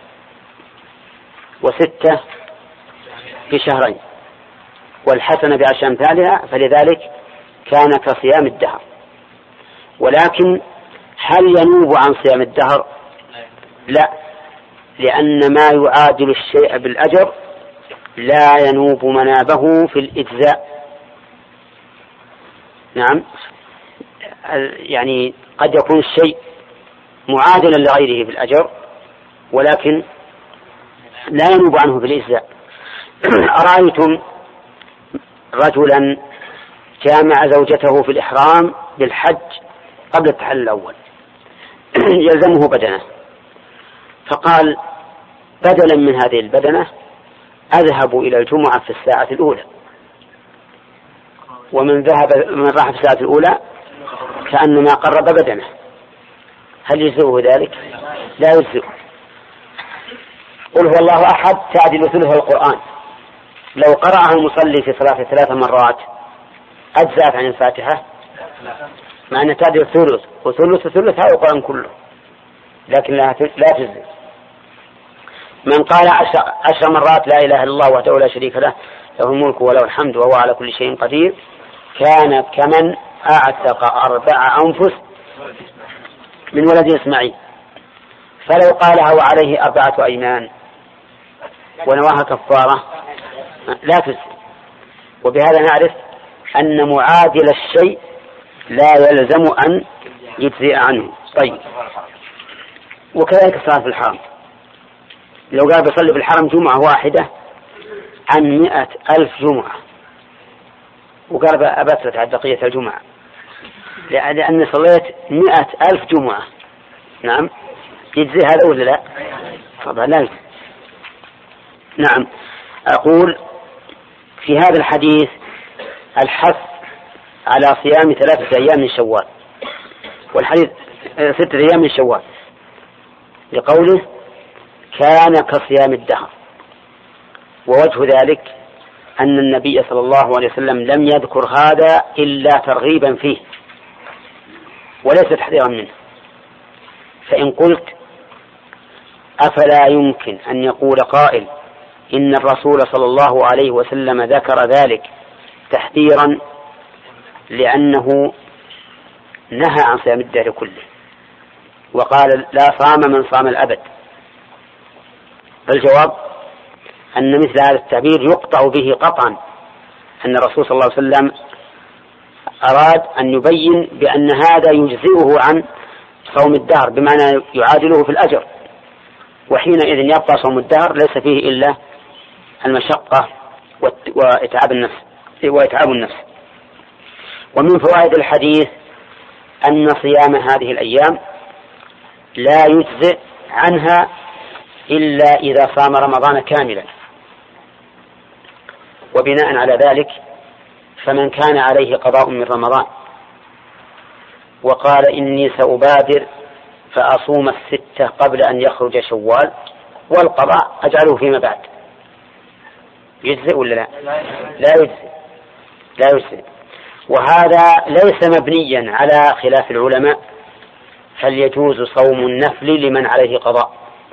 و6 بشهرين، والحسنة ب10 أمثالها، فلذلك كان كصيام الدهر. ولكن هل ينوب عن صيام الدهر؟ لا، لأن ما يعادل الشيء بالأجر لا ينوب منابه في الإجزاء. نعم، يعني قد يكون الشيء معادلا لغيره في الأجر ولكن لا ينوب عنه في الإجزاء. أرأيتم رجلا جامع زوجته في الإحرام بالحج قبل التحلل الأول يلزمه بدنه، فقال بدلا من هذه البدنة أذهب إلى الجمعة في الساعة الأولى، ومن راح في الساعة الأولى كأنما قرب بدنه، هل يجزئه ذلك؟ لا يجزئه. قل هو الله أحد تعدل ثلث القرآن، لو قرأها المصلي في صلاة 3 مرات أجزأت عن الفاتحة، مع أن تعدل ثلث، وثلث هذا القرآن كله، لكن لا تجزئ. من قال 10 مرات لا إله إلا الله وحده لا شريك له له الملك وله الحمد وهو على كل شيء قدير كان كمن أعتق 4 أنفس من ولد إسماعيل. فلو قالها وعليه 4 أيمان ونواها كفارة لا تجزئ. وبهذا نعرف أن معادل الشيء لا يلزم أن يجزئ عنه. طيب، وكذلك الصلاة في الحرم، لو قال بصلي في الحرم جمعة واحدة عن 100,000 جمعة وقال أبترت على بقية الجمعة لأني صليت 100,000 جمعة، نعم يجزي هذا ولا لا؟ طبعا لا يجزي. نعم، أقول في هذا الحديث الحث على صيام 3 أيام من شوال، والحديث 6 أيام من شوال، لقوله كان كصيام الدهر. ووجه ذلك أن النبي صلى الله عليه وسلم لم يذكر هذا إلا ترغيبا فيه وليس تحذيرا منه. فإن قلت أفلا يمكن أن يقول قائل إن الرسول صلى الله عليه وسلم ذكر ذلك تحذيرا لأنه نهى عن صيام الدهر كله وقال لا صام من صام الأبد؟ فالجواب أن مثل هذا التعبير يقطع به قطعا أن الرسول صلى الله عليه وسلم أراد أن يبين بأن هذا يجزئه عن صوم الدهر بمعنى يعادله في الأجر، وحينئذ يبقى صوم الدهر ليس فيه إلا المشقة وإتعاب النفس. ومن فوائد الحديث أن صيام هذه الأيام لا يجزئ عنها إلا إذا صام رمضان كاملا. وبناء على ذلك فمن كان عليه قضاء من رمضان وقال إني سأبادر فأصوم 6 قبل أن يخرج شوال والقضاء أجعله فيما بعد، يجزئ ولا لا؟ لا يجزئ. وهذا ليس مبنيا على خلاف العلماء هل يجوز صوم النفل لمن عليه قضاء،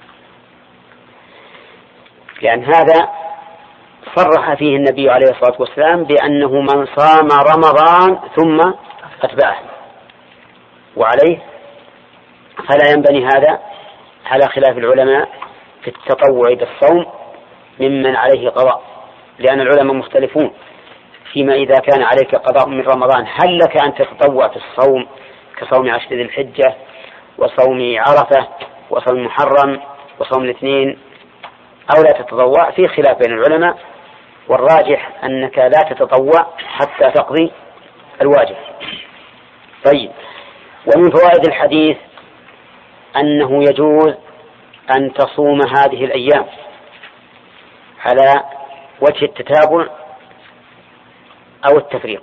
لأن هذا صرح فيه النبي عليه الصلاة والسلام بأنه من صام رمضان ثم أتبعه وعليه، فلا ينبني هذا على خلاف العلماء في التطوع بالصوم ممن عليه قضاء، لأن العلماء مختلفون فيما إذا كان عليك قضاء من رمضان هل لك أن تتطوع في الصوم كصوم 10 ذي الحجة وصوم عرفة وصوم محرم وصوم الاثنين أو لا تتطوع، في خلاف بين العلماء، والراجح أنك لا تتطوع حتى تقضي الواجب. طيب، ومن فوائد الحديث أنه يجوز أن تصوم هذه الأيام على وجه التتابع أو التفريق،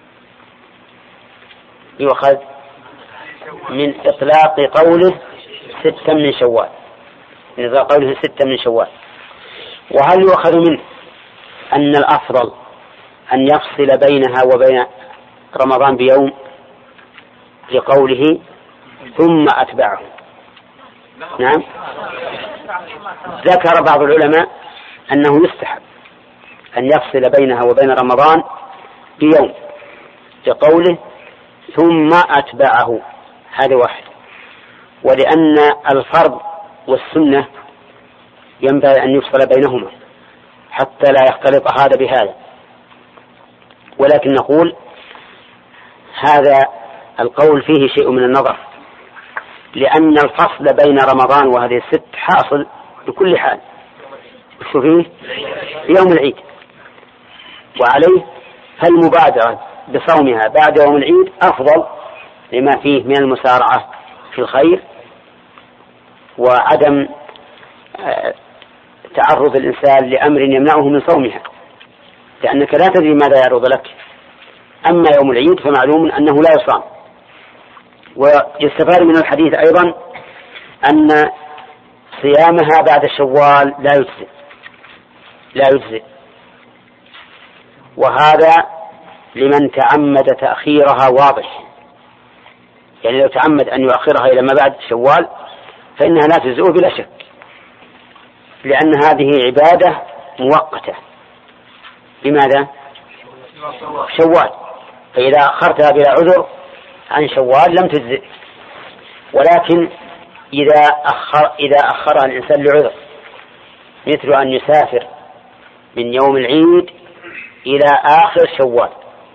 يؤخذ من إطلاق قوله 6 من شوال، من إطلاق قوله 6 من شوال. وهل يؤخذ منه أن الأفضل أن يفصل بينها وبين رمضان بيوم لقوله ثم أتبعه، نعم. ذكر بعض العلماء أنه يستحب أن يفصل بينها وبين رمضان بيوم، لقوله ثم أتبعه، هذا واحد. ولأن الفرض والسنة ينبغي أن يفصل بينهما حتى لا يختلط هذا بهذا، ولكن نقول هذا القول فيه شيء من النظر، لأن الفصل بين رمضان وهذه الست حاصل بكل حال شو فيه يوم العيد، وعليه فالمبادرة بصومها بعد يوم العيد أفضل لما فيه من المسارعة في الخير وعدم تعرض الإنسان لأمر يمنعه من صومها، لأنك لا تدري ماذا يعرض لك. أما يوم العيد فمعلوم أنه لا يصام. ويستفاد من الحديث أيضا أن صيامها بعد شوال لا يجزئ، وهذا لمن تعمد تأخيرها واضح، يعني لو تعمد أن يؤخرها إلى ما بعد شوال فإنها لا تجزئ بلا شك، لأن هذه عبادة مؤقتة. لماذا؟ شوال، فإذا أخرتها بلا عذر عن شوال لم تجزئ. ولكن إذا أخرها الإنسان لعذر، مثل أن يسافر من يوم العيد إلى آخر شوال،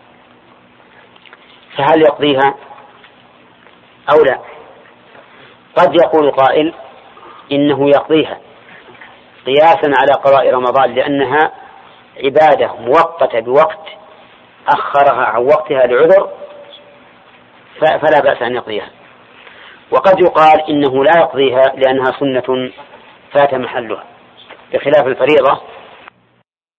فهل يقضيها أو لا؟ قد يقول قائل إنه يقضيها قياسا على قضاء رمضان، لأنها عبادة مؤقتة بوقت أخرها عن وقتها لعذر، فلا بأس أن يقضيها. وقد يقال إنه لا يقضيها لأنها سنة فات محلها، بخلاف الفريضة